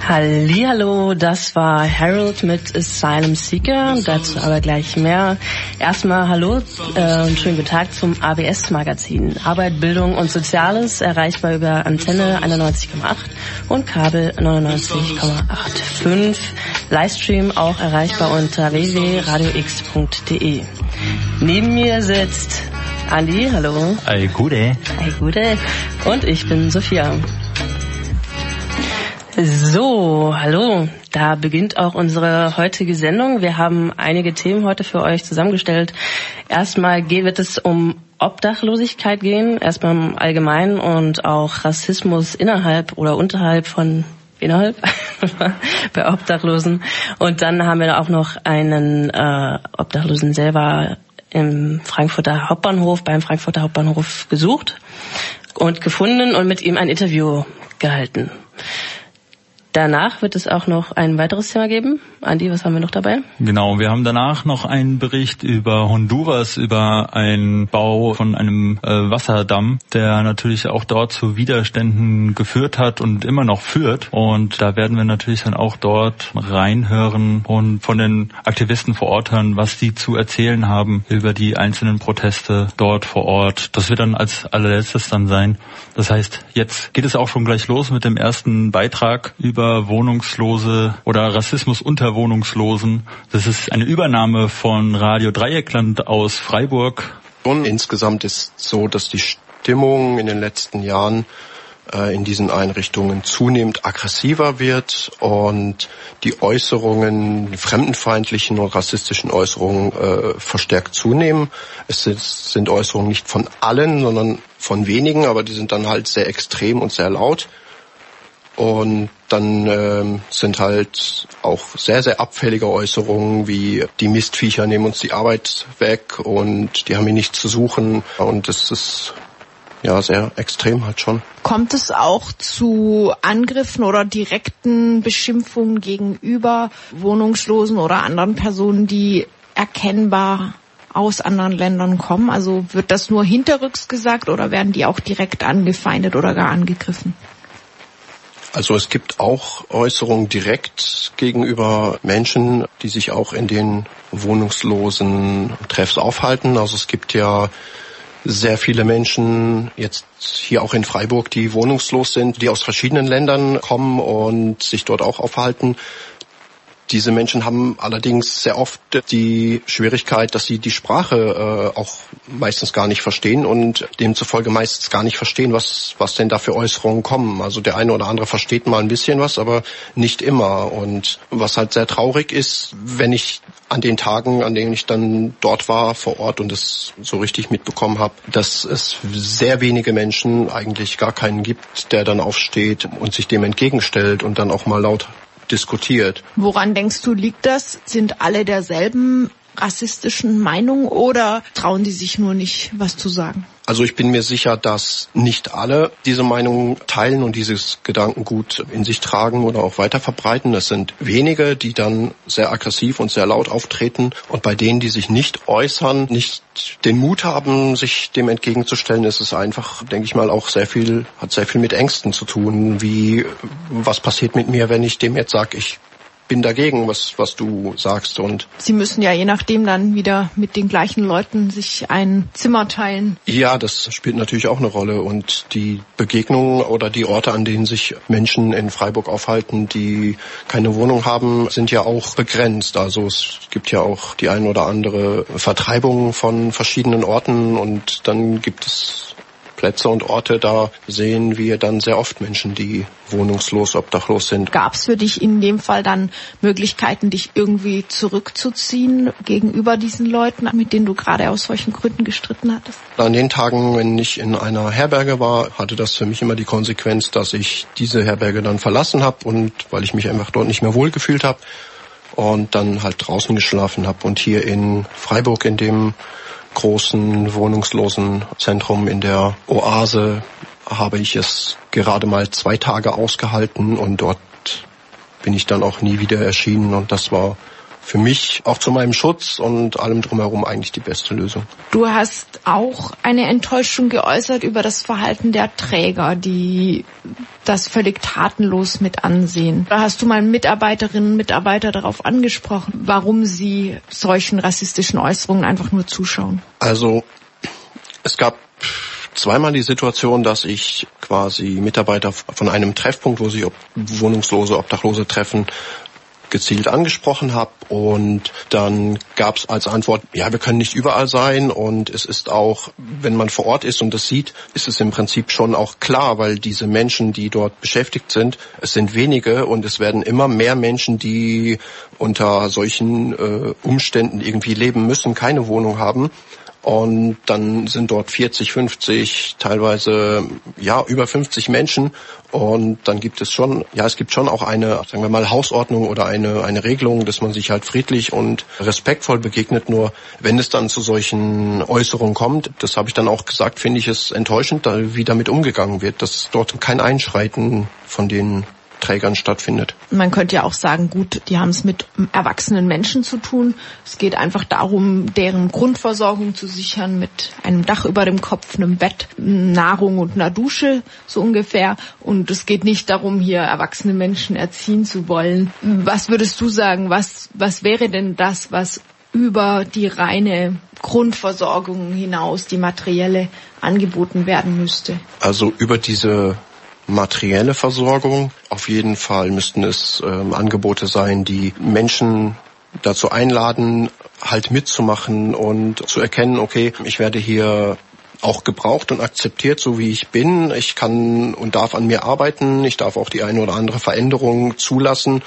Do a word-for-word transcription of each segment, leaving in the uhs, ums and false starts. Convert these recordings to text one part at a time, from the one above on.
Hallihallo, das war Harold mit Asylum Seeker, dazu aber gleich mehr. Erstmal hallo äh, und schönen guten Tag zum A B S-Magazin. Arbeit, Bildung und Soziales, erreichbar über Antenne einundneunzig Komma acht und Kabel neunundneunzig Komma fünfundachtzig. Livestream auch erreichbar unter w w w punkt radio x punkt d e. Neben mir sitzt Andi, hallo. Ei Gude. Ei Gude. Und ich bin Sophia. So, hallo. Da beginnt auch unsere heutige Sendung. Wir haben einige Themen heute für euch zusammengestellt. Erstmal wird es um Obdachlosigkeit gehen, erstmal im Allgemeinen und auch Rassismus innerhalb oder unterhalb von innerhalb bei Obdachlosen. Und dann haben wir auch noch einen äh, Obdachlosen selber im Frankfurter Hauptbahnhof, beim Frankfurter Hauptbahnhof gesucht und gefunden und mit ihm ein Interview gehalten. Danach wird es auch noch ein weiteres Thema geben. Andi, was haben wir noch dabei? Genau, wir haben danach noch einen Bericht über Honduras, über einen Bau von einem äh, Wasserdamm, der natürlich auch dort zu Widerständen geführt hat und immer noch führt. Und da werden wir natürlich dann auch dort reinhören und von den Aktivisten vor Ort hören, was die zu erzählen haben über die einzelnen Proteste dort vor Ort. Das wird dann als allerletztes dann sein. Das heißt, jetzt geht es auch schon gleich los mit dem ersten Beitrag über Wohnungslose oder Rassismus unter Wohnungslosen. Das ist eine Übernahme von Radio Dreieckland aus Freiburg. Und insgesamt ist es so, dass die Stimmung in den letzten Jahren äh, in diesen Einrichtungen zunehmend aggressiver wird und die Äußerungen, die fremdenfeindlichen und rassistischen Äußerungen äh, verstärkt zunehmen. Es sind, sind Äußerungen nicht von allen, sondern von wenigen, aber die sind dann halt sehr extrem und sehr laut. Und dann ähm, sind halt auch sehr, sehr abfällige Äußerungen wie die Mistviecher nehmen uns die Arbeit weg und die haben hier nichts zu suchen. Und das ist ja sehr extrem halt schon. Kommt es auch zu Angriffen oder direkten Beschimpfungen gegenüber Wohnungslosen oder anderen Personen, die erkennbar aus anderen Ländern kommen? Also wird das nur hinterrücks gesagt oder werden die auch direkt angefeindet oder gar angegriffen? Also es gibt auch Äußerungen direkt gegenüber Menschen, die sich auch in den wohnungslosen Treffs aufhalten. Also es gibt ja sehr viele Menschen jetzt hier auch in Freiburg, die wohnungslos sind, die aus verschiedenen Ländern kommen und sich dort auch aufhalten. Diese Menschen haben allerdings sehr oft die Schwierigkeit, dass sie die Sprache äh, auch meistens gar nicht verstehen und demzufolge meistens gar nicht verstehen, was was denn da für Äußerungen kommen. Also der eine oder andere versteht mal ein bisschen was, aber nicht immer. Und was halt sehr traurig ist, wenn ich an den Tagen, an denen ich dann dort war vor Ort und es so richtig mitbekommen habe, dass es sehr wenige Menschen, eigentlich gar keinen gibt, der dann aufsteht und sich dem entgegenstellt und dann auch mal laut diskutiert. Woran denkst du, liegt das? Sind alle derselben rassistischen Meinung oder trauen die sich nur nicht, was zu sagen? Also ich bin mir sicher, dass nicht alle diese Meinung teilen und dieses Gedankengut in sich tragen oder auch weiter verbreiten. Es sind wenige, die dann sehr aggressiv und sehr laut auftreten. Und bei denen, die sich nicht äußern, nicht den Mut haben, sich dem entgegenzustellen, ist es einfach, denke ich mal, auch sehr viel, hat sehr viel mit Ängsten zu tun. Wie, was passiert mit mir, wenn ich dem jetzt sage, ich bin dagegen, was was du sagst. Und Sie müssen ja je nachdem dann wieder mit den gleichen Leuten sich ein Zimmer teilen. Ja, das spielt natürlich auch eine Rolle. Und die Begegnungen oder die Orte, an denen sich Menschen in Freiburg aufhalten, die keine Wohnung haben, sind ja auch begrenzt. Also es gibt ja auch die ein oder andere Vertreibung von verschiedenen Orten und dann gibt es Plätze und Orte, da sehen wir dann sehr oft Menschen, die wohnungslos, obdachlos sind. Gab es für dich in dem Fall dann Möglichkeiten, dich irgendwie zurückzuziehen gegenüber diesen Leuten, mit denen du gerade aus solchen Gründen gestritten hattest? An den Tagen, wenn ich in einer Herberge war, hatte das für mich immer die Konsequenz, dass ich diese Herberge dann verlassen habe und weil ich mich einfach dort nicht mehr wohlgefühlt habe und dann halt draußen geschlafen habe. Und hier in Freiburg in dem großen wohnungslosen Zentrum in der Oase habe ich es gerade mal zwei Tage ausgehalten und dort bin ich dann auch nie wieder erschienen und das war für mich auch zu meinem Schutz und allem drumherum eigentlich die beste Lösung. Du hast auch eine Enttäuschung geäußert über das Verhalten der Träger, die das völlig tatenlos mit ansehen. Da hast du mal Mitarbeiterinnen und Mitarbeiter darauf angesprochen, warum sie solchen rassistischen Äußerungen einfach nur zuschauen. Also es gab zweimal die Situation, dass ich quasi Mitarbeiter von einem Treffpunkt, wo sich Wohnungslose, Obdachlose treffen, gezielt angesprochen habe, und dann gab es als Antwort, ja, wir können nicht überall sein, und es ist auch, wenn man vor Ort ist und das sieht, ist es im Prinzip schon auch klar, weil diese Menschen, die dort beschäftigt sind, es sind wenige und es werden immer mehr Menschen, die unter solchen äh, Umständen irgendwie leben müssen, keine Wohnung haben. Und dann sind dort vierzig, fünfzig, teilweise ja über fünfzig Menschen, und dann gibt es schon, ja, es gibt schon auch eine, sagen wir mal, Hausordnung oder eine eine Regelung, dass man sich halt friedlich und respektvoll begegnet. Nur wenn es dann zu solchen Äußerungen kommt, das habe ich dann auch gesagt, finde ich es enttäuschend, wie damit umgegangen wird, dass dort kein Einschreiten von den Trägern stattfindet. Man könnte ja auch sagen, gut, die haben es mit erwachsenen Menschen zu tun. Es geht einfach darum, deren Grundversorgung zu sichern mit einem Dach über dem Kopf, einem Bett, Nahrung und einer Dusche, so ungefähr. Und es geht nicht darum, hier erwachsene Menschen erziehen zu wollen. Was würdest du sagen, was, was wäre denn das, was über die reine Grundversorgung hinaus, die materielle, angeboten werden müsste? Also über diese materielle Versorgung. Auf jeden Fall müssten es ähm, Angebote sein, die Menschen dazu einladen, halt mitzumachen und zu erkennen, okay, ich werde hier auch gebraucht und akzeptiert, so wie ich bin. Ich kann und darf an mir arbeiten. Ich darf auch die eine oder andere Veränderung zulassen.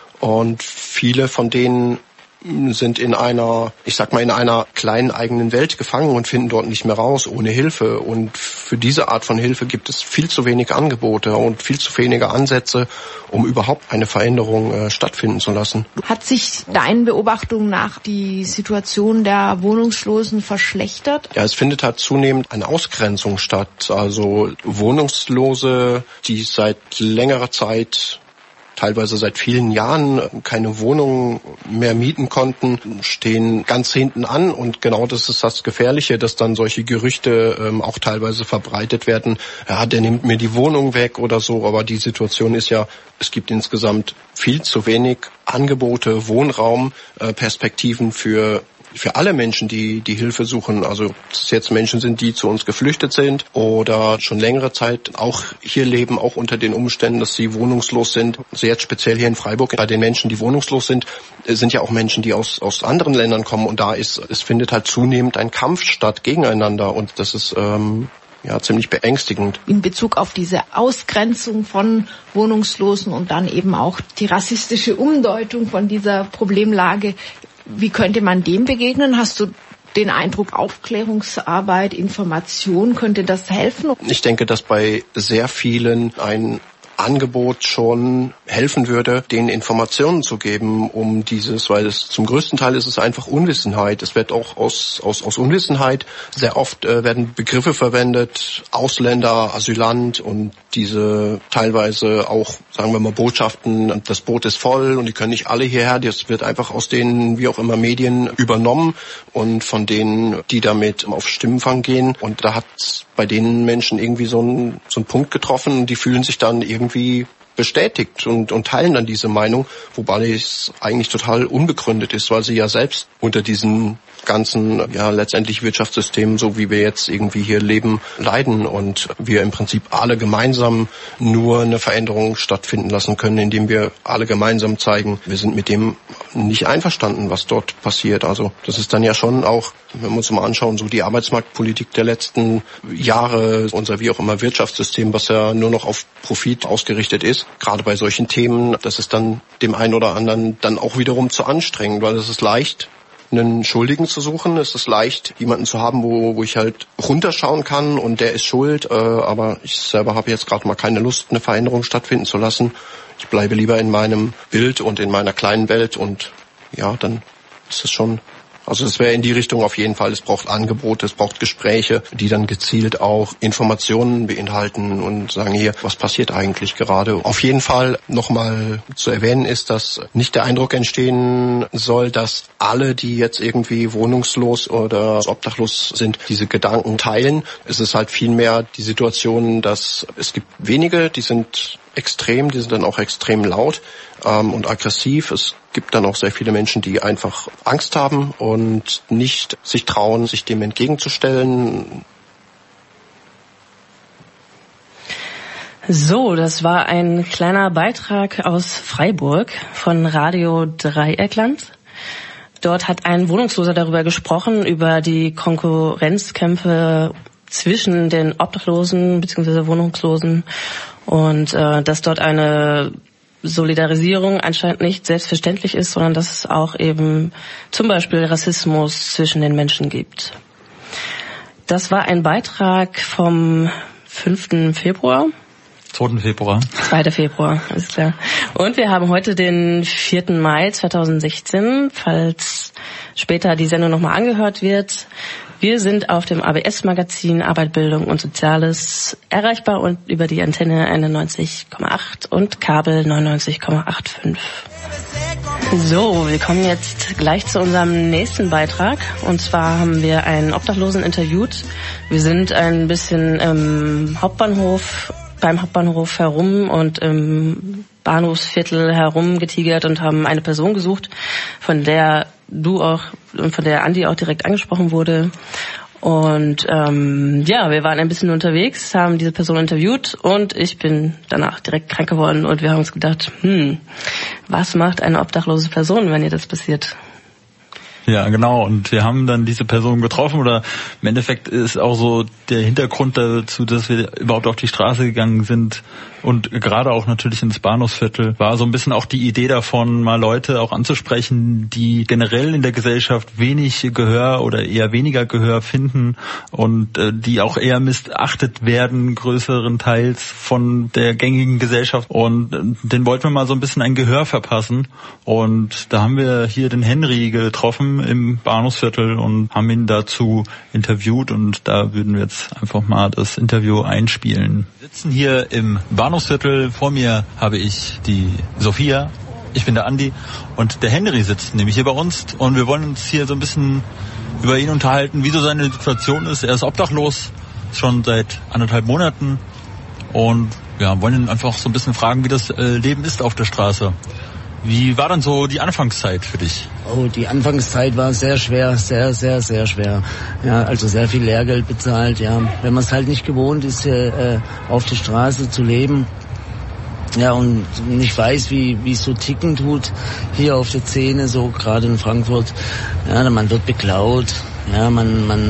Und viele von denen sind in einer, ich sag mal, in einer kleinen eigenen Welt gefangen und finden dort nicht mehr raus ohne Hilfe. Und für diese Art von Hilfe gibt es viel zu wenig Angebote und viel zu wenige Ansätze, um überhaupt eine Veränderung äh, stattfinden zu lassen. Hat sich deinen Beobachtungen nach die Situation der Wohnungslosen verschlechtert? Ja, es findet halt zunehmend eine Ausgrenzung statt. Also Wohnungslose, die seit längerer Zeit, teilweise seit vielen Jahren, keine Wohnung mehr mieten konnten, stehen ganz hinten an. Und genau das ist das Gefährliche, dass dann solche Gerüchte ähm, auch teilweise verbreitet werden. Ja, der nimmt mir die Wohnung weg oder so. Aber die Situation ist ja, es gibt insgesamt viel zu wenig Angebote, Wohnraum, äh, Perspektiven für für alle Menschen, die die Hilfe suchen. Also ob es jetzt Menschen sind, die zu uns geflüchtet sind oder schon längere Zeit auch hier leben, auch unter den Umständen, dass sie wohnungslos sind. Also jetzt speziell hier in Freiburg, bei den Menschen, die wohnungslos sind, sind ja auch Menschen, die aus aus anderen Ländern kommen. Und da ist es findet halt zunehmend ein Kampf statt gegeneinander. Und das ist ähm, ja ziemlich beängstigend. In Bezug auf diese Ausgrenzung von Wohnungslosen und dann eben auch die rassistische Umdeutung von dieser Problemlage, wie könnte man dem begegnen? Hast du den Eindruck, Aufklärungsarbeit, Information, könnte das helfen? Ich denke, dass bei sehr vielen ein Angebot schon helfen würde, denen Informationen zu geben, um dieses, weil es zum größten Teil ist es einfach Unwissenheit. Es wird auch aus aus aus Unwissenheit sehr oft äh, werden Begriffe verwendet, Ausländer, Asylant, und diese teilweise auch, sagen wir mal, Botschaften, das Boot ist voll und die können nicht alle hierher. Das wird einfach aus den, wie auch immer, Medien übernommen und von denen, die damit auf Stimmenfang gehen. Und da hat bei den Menschen irgendwie so ein so ein Punkt getroffen, die fühlen sich dann irgendwie bestätigt und, und teilen dann diese Meinung, wobei es eigentlich total unbegründet ist, weil sie ja selbst unter diesen ganzen, ja, letztendlich Wirtschaftssystem, so wie wir jetzt irgendwie hier leben, leiden und wir im Prinzip alle gemeinsam nur eine Veränderung stattfinden lassen können, indem wir alle gemeinsam zeigen, wir sind mit dem nicht einverstanden, was dort passiert. Also das ist dann ja schon auch, wenn wir uns mal anschauen, so die Arbeitsmarktpolitik der letzten Jahre, unser wie auch immer Wirtschaftssystem, was ja nur noch auf Profit ausgerichtet ist, gerade bei solchen Themen, das ist dann dem einen oder anderen dann auch wiederum zu anstrengend, weil es ist leicht, einen Schuldigen zu suchen. Es ist leicht, jemanden zu haben, wo, wo ich halt runterschauen kann und der ist schuld, äh, aber ich selber habe jetzt gerade mal keine Lust, eine Veränderung stattfinden zu lassen. Ich bleibe lieber in meinem Bild und in meiner kleinen Welt und ja, dann ist es schon Also es wäre in die Richtung auf jeden Fall, es braucht Angebote, es braucht Gespräche, die dann gezielt auch Informationen beinhalten und sagen hier, was passiert eigentlich gerade. Auf jeden Fall nochmal zu erwähnen ist, dass nicht der Eindruck entstehen soll, dass alle, die jetzt irgendwie wohnungslos oder obdachlos sind, diese Gedanken teilen. Es ist halt vielmehr die Situation, dass es gibt wenige, die sind extrem, die sind dann auch extrem laut ähm, und aggressiv. Es gibt dann auch sehr viele Menschen, die einfach Angst haben und nicht sich trauen, sich dem entgegenzustellen. So, das war ein kleiner Beitrag aus Freiburg von Radio Dreieckland. Dort hat ein Wohnungsloser darüber gesprochen, über die Konkurrenzkämpfe zwischen den Obdachlosen bzw. Wohnungslosen und äh, dass dort eine Solidarisierung anscheinend nicht selbstverständlich ist, sondern dass es auch eben zum Beispiel Rassismus zwischen den Menschen gibt. Das war ein Beitrag vom fünften Februar. zweiten Februar. zweiten Februar, ist klar. Und wir haben heute den vierten Mai zweitausendsechzehn, falls später die Sendung nochmal angehört wird. Wir sind auf dem A B S-Magazin Arbeit, Bildung und Soziales erreichbar und über die Antenne einundneunzig Komma acht und Kabel neunundneunzig Komma fünfundachtzig. So, wir kommen jetzt gleich zu unserem nächsten Beitrag. Und zwar haben wir einen Obdachlosen interviewt. Wir sind ein bisschen im Hauptbahnhof, beim Hauptbahnhof herum und im Bahnhofsviertel herumgetigert und haben eine Person gesucht, von der du auch und von der Andi auch direkt angesprochen wurde. Und ähm, ja, wir waren ein bisschen unterwegs, haben diese Person interviewt und ich bin danach direkt krank geworden und wir haben uns gedacht, hm, was macht eine obdachlose Person, wenn ihr das passiert? Ja, genau. Und wir haben dann diese Person getroffen oder im Endeffekt ist auch so der Hintergrund dazu, dass wir überhaupt auf die Straße gegangen sind und gerade auch natürlich ins Bahnhofsviertel, war so ein bisschen auch die Idee davon, mal Leute auch anzusprechen, die generell in der Gesellschaft wenig Gehör oder eher weniger Gehör finden und äh, die auch eher missachtet werden, größerenteils von der gängigen Gesellschaft. Und äh, den wollten wir mal so ein bisschen ein Gehör verpassen. Und da haben wir hier den Henry getroffen im Bahnhofsviertel und haben ihn dazu interviewt und da würden wir jetzt einfach mal das Interview einspielen. Wir sitzen hier im Bahnhofsviertel, vor mir habe ich die Sophia, ich bin der Andi und der Henry sitzt nämlich hier bei uns und wir wollen uns hier so ein bisschen über ihn unterhalten, wie so seine Situation ist. Er ist obdachlos, schon seit anderthalb Monaten und ja, wollen ihn einfach so ein bisschen fragen, wie das äh, Leben ist auf der Straße. Wie war dann so die Anfangszeit für dich? Oh, die Anfangszeit war sehr schwer, sehr, sehr, sehr schwer. Ja, also sehr viel Lehrgeld bezahlt, ja. Wenn man es halt nicht gewohnt ist, äh, auf der Straße zu leben, ja, und nicht weiß, wie wie es so ticken tut, hier auf der Szene, so gerade in Frankfurt, ja, man wird beklaut, ja, man, man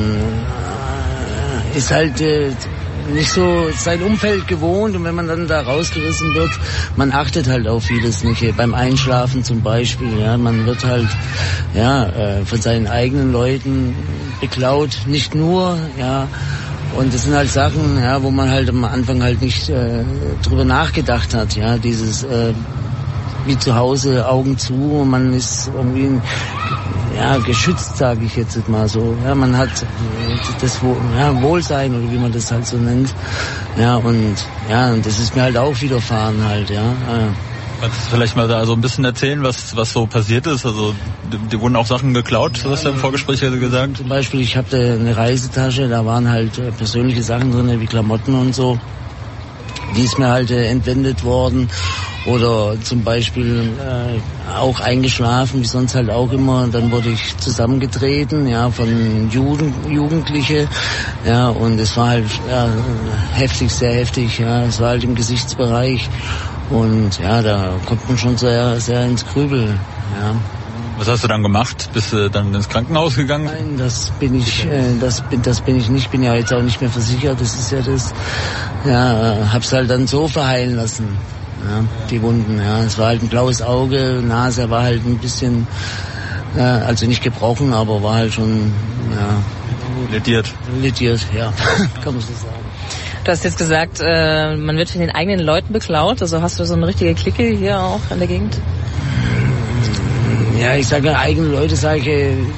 äh, ist halt, äh, nicht so sein Umfeld gewohnt und wenn man dann da rausgerissen wird, man achtet halt auf vieles nicht. Beim Einschlafen zum Beispiel, ja, man wird halt, ja, äh, von seinen eigenen Leuten beklaut, nicht nur, ja, und das sind halt Sachen, ja, wo man halt am Anfang halt nicht äh, drüber nachgedacht hat, ja, dieses äh, wie zu Hause, Augen zu, und man ist irgendwie ja, geschützt, sage ich jetzt mal so. Ja, man hat das ja, Wohlsein oder wie man das halt so nennt. Ja, und ja, und das ist mir halt auch widerfahren halt, ja. Kannst du vielleicht mal da so ein bisschen erzählen, was was so passiert ist? Also dir wurden auch Sachen geklaut, das hast du im Vorgespräch gesagt? Zum Beispiel, ich habe eine Reisetasche, da waren halt persönliche Sachen drin, wie Klamotten und so. Die ist mir halt äh, entwendet worden. Oder zum Beispiel äh, auch eingeschlafen, wie sonst halt auch immer. Dann wurde ich zusammengetreten, ja, von Jugend, Jugendliche, ja, und es war halt ja, heftig, sehr heftig, ja, es war halt im Gesichtsbereich und ja, da kommt man schon sehr, sehr ins Grübeln, ja. Was hast du dann gemacht? Bist du dann ins Krankenhaus gegangen? Nein, das bin ich, äh, das bin, das bin ich nicht. Bin ja jetzt auch nicht mehr versichert. Das ist ja das. Ja, äh, hab's halt dann so verheilen lassen. Ja, die Wunden. Ja, es war halt ein blaues Auge, Nase war halt ein bisschen, äh, also nicht gebrochen, aber war halt schon, ja. Lediert. Lediert, ja, kann man so sagen. Du hast jetzt gesagt, äh, man wird von den eigenen Leuten beklaut. Also hast du so eine richtige Clique hier auch in der Gegend? Ja, ich sage eigene Leute, sage ich,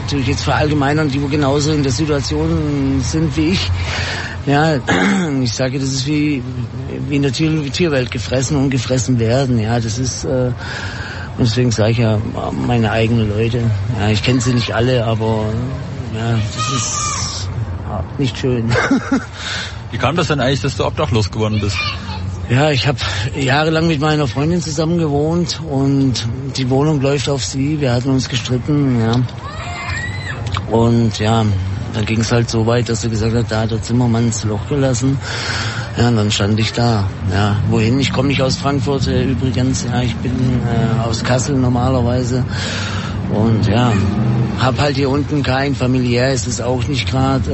natürlich jetzt verallgemeinern, die wo genauso in der Situation sind wie ich. Ja, ich sage, das ist wie, wie in der Tier- Tierwelt gefressen und gefressen werden. Ja, das ist, äh, deswegen sage ich ja, meine eigenen Leute. Ja, ich kenne sie nicht alle, aber ja, das ist ja, nicht schön. Wie kam das denn eigentlich, dass du obdachlos geworden bist? Ja, ich habe jahrelang mit meiner Freundin zusammen gewohnt und die Wohnung läuft auf sie. Wir hatten uns gestritten, ja. Und ja, dann ging es halt so weit, dass sie gesagt hat, da hat der Zimmermann ins Loch gelassen. Ja, und dann stand ich da. Ja, wohin? Ich komme nicht aus Frankfurt äh, übrigens. Ja, ich bin äh, aus Kassel normalerweise. Und ja, hab halt hier unten kein, familiär ist es auch nicht gerade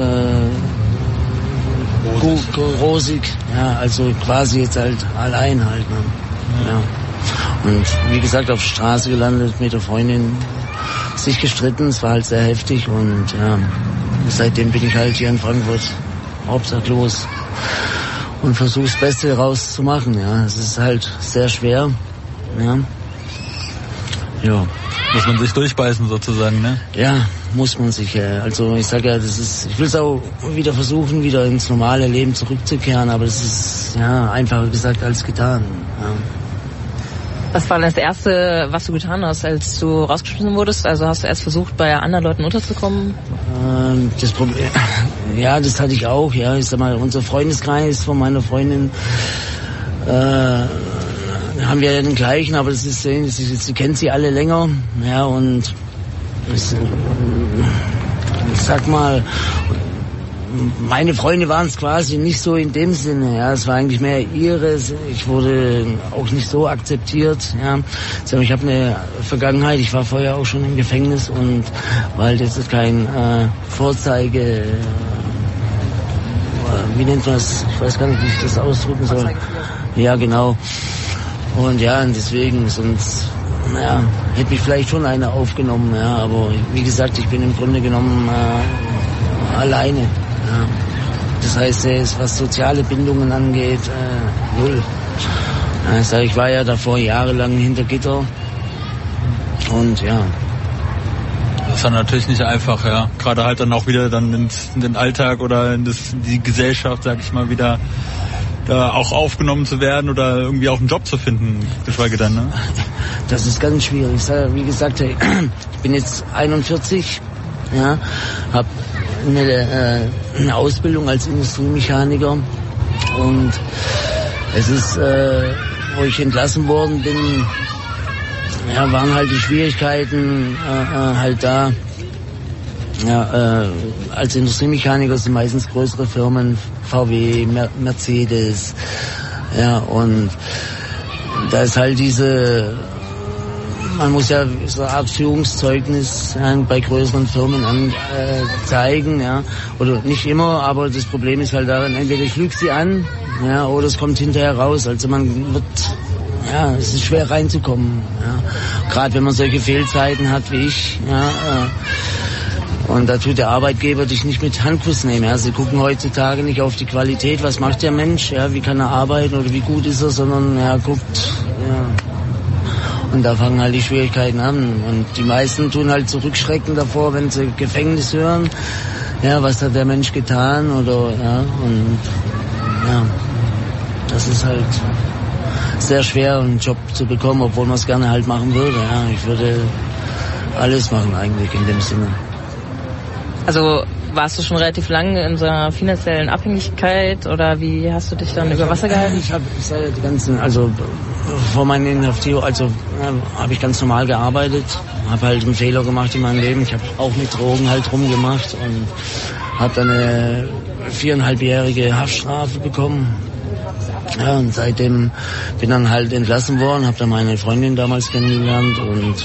äh, gut, rosig. Ja, also quasi jetzt halt allein halt. Ne? Ja. Und wie gesagt, auf der Straße gelandet mit der Freundin, sich gestritten, es war halt sehr heftig und ja, seitdem bin ich halt hier in Frankfurt obdachlos und versuche das Beste rauszumachen. Ja, es ist halt sehr schwer. Ja. Ja. Muss man sich durchbeißen sozusagen, ne? Ja, muss man sich. Ja. Also ich sage ja, das ist. Ich will es auch wieder versuchen, wieder ins normale Leben zurückzukehren, aber das ist ja einfacher gesagt als getan. Ja. Was war das Erste, was du getan hast, als du rausgeschmissen wurdest? Also hast du erst versucht, bei anderen Leuten unterzukommen? Ähm, das Problem, ja, das hatte ich auch. Ja, ich sag mal, unser Freundeskreis von meiner Freundin äh, haben wir ja den gleichen, aber das ist, sie, sie kennt sie alle länger. Ja, und das, ich sag mal, meine Freunde waren es quasi nicht so in dem Sinne, ja, es war eigentlich mehr ihres, ich wurde auch nicht so akzeptiert, ja. Ich habe eine Vergangenheit, ich war vorher auch schon im Gefängnis und war halt jetzt kein äh, Vorzeige, äh, wie nennt man das, ich weiß gar nicht, wie ich das ausdrücken soll. Ja, genau. Und ja, und deswegen, sonst, naja, hätte mich vielleicht schon einer aufgenommen, ja, aber wie gesagt, ich bin im Grunde genommen äh, alleine. Ja. Das heißt, was soziale Bindungen angeht, äh, null. Also ich war ja davor jahrelang hinter Gitter und ja. Das ist dann natürlich nicht einfach, ja. Gerade halt dann auch wieder dann ins, in den Alltag oder in das, die Gesellschaft, sag ich mal, wieder da auch aufgenommen zu werden oder irgendwie auch einen Job zu finden, geschweige denn, ne? Das ist ganz schwierig. Wie gesagt, ich bin jetzt einundvierzig, ja, hab eine, äh, eine Ausbildung als Industriemechaniker und es ist, äh, wo ich entlassen worden bin, ja, waren halt die Schwierigkeiten äh, halt da. Ja, äh, als Industriemechaniker sind meistens größere Firmen, V W, Mer- Mercedes, ja, und da ist halt diese, man muss ja so eine Art Führungszeugnis ja, bei größeren Firmen an, äh, zeigen, ja, oder nicht immer, aber das Problem ist halt darin, entweder ich lüge sie an, ja, oder es kommt hinterher raus, also man wird, ja, es ist schwer reinzukommen, ja, gerade wenn man solche Fehlzeiten hat wie ich, ja, äh, und da tut der Arbeitgeber dich nicht mit Handkuss nehmen. Ja. Sie gucken heutzutage nicht auf die Qualität, was macht der Mensch, ja, wie kann er arbeiten oder wie gut ist er, sondern er guckt, ja. Und da fangen halt die Schwierigkeiten an. Und die meisten tun halt zurückschrecken davor, wenn sie Gefängnis hören. Ja, was hat der Mensch getan oder, ja, und, ja, das ist halt sehr schwer, einen Job zu bekommen, obwohl man es gerne halt machen würde. Ja. Ich würde alles machen eigentlich in dem Sinne. Also warst du schon relativ lange in so einer finanziellen Abhängigkeit oder wie hast du dich dann über Wasser gehalten? Ich habe die ganzen, also vor meiner Inhaftierung, also ja, habe ich ganz normal gearbeitet, habe halt einen Fehler gemacht in meinem Leben. Ich habe auch mit Drogen halt rumgemacht und habe dann eine viereinhalbjährige Haftstrafe bekommen. Ja, und seitdem bin dann halt entlassen worden, habe dann meine Freundin damals kennengelernt und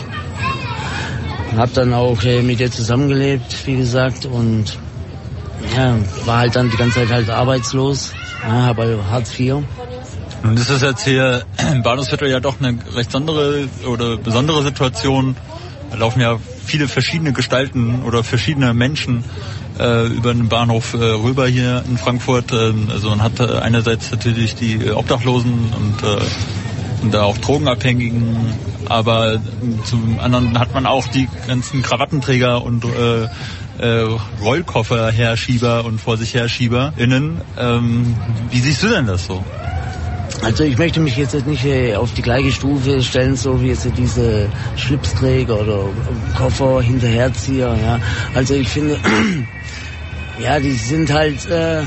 hab dann auch äh, mit ihr zusammengelebt, wie gesagt, und ja, war halt dann die ganze Zeit halt arbeitslos, ja, habe Hartz vier. Nun ist es jetzt hier im Bahnhofsviertel ja doch eine recht besondere oder besondere Situation. Da laufen ja viele verschiedene Gestalten oder verschiedene Menschen äh, über den Bahnhof äh, rüber hier in Frankfurt. Äh, also man hat äh, einerseits natürlich die Obdachlosen und äh, und da auch Drogenabhängigen, aber zum anderen hat man auch die ganzen Krawattenträger und äh, äh, Rollkofferherschieber und vor sich HerschieberInnen. Ähm, wie siehst du denn das so? Also ich möchte mich jetzt nicht äh, auf die gleiche Stufe stellen, so wie jetzt diese Schlipsträger oder Koffer hinterherzieher. Ja. Also ich finde, ja, die sind halt, äh,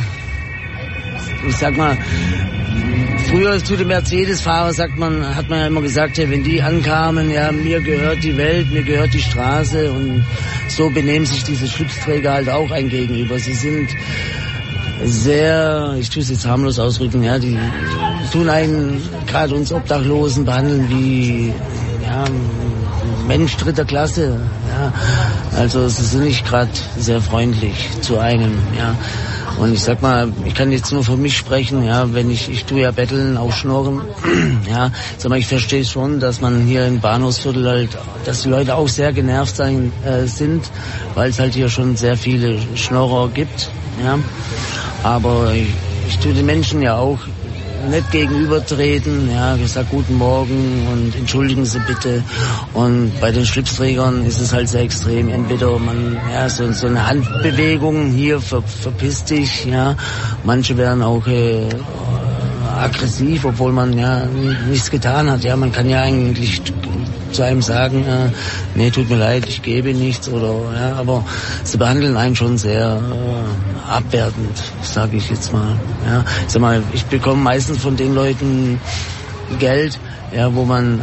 ich sag mal, früher zu dem Mercedes-Fahrer sagt man, hat man ja immer gesagt, ja, wenn die ankamen, ja, mir gehört die Welt, mir gehört die Straße, und so benehmen sich diese Schlipsträger halt auch ein gegenüber. Sie sind sehr, ich tue es jetzt harmlos ausdrücken, ja, die tun einen, gerade uns Obdachlosen, behandeln wie, ja, Mensch dritter Klasse, ja. Also sie sind nicht gerade sehr freundlich zu einem, ja. Und ich sag mal, ich kann jetzt nur für mich sprechen, ja, wenn ich, ich tue ja Betteln, auch Schnorren, ja, sag mal, ich verstehe schon, dass man hier im Bahnhofsviertel halt, dass die Leute auch sehr genervt sein, äh, sind, weil es halt hier schon sehr viele Schnorrer gibt, ja. Aber ich, ich tue den Menschen ja auch nicht gegenübertreten, ja, ich sag guten Morgen und entschuldigen Sie bitte. Und bei den Schlipsträgern ist es halt sehr extrem. Entweder man, ja, so, so eine Handbewegung, hier ver, verpiss dich, ja. Manche werden auch äh, aggressiv, obwohl man ja nichts getan hat. Ja, man kann ja eigentlich zu einem sagen, äh, nee, tut mir leid, ich gebe nichts, oder, ja, aber sie behandeln einen schon sehr äh, abwertend, sage ich jetzt mal. Ja, ich sag mal, ich bekomme meistens von den Leuten Geld, ja, wo man,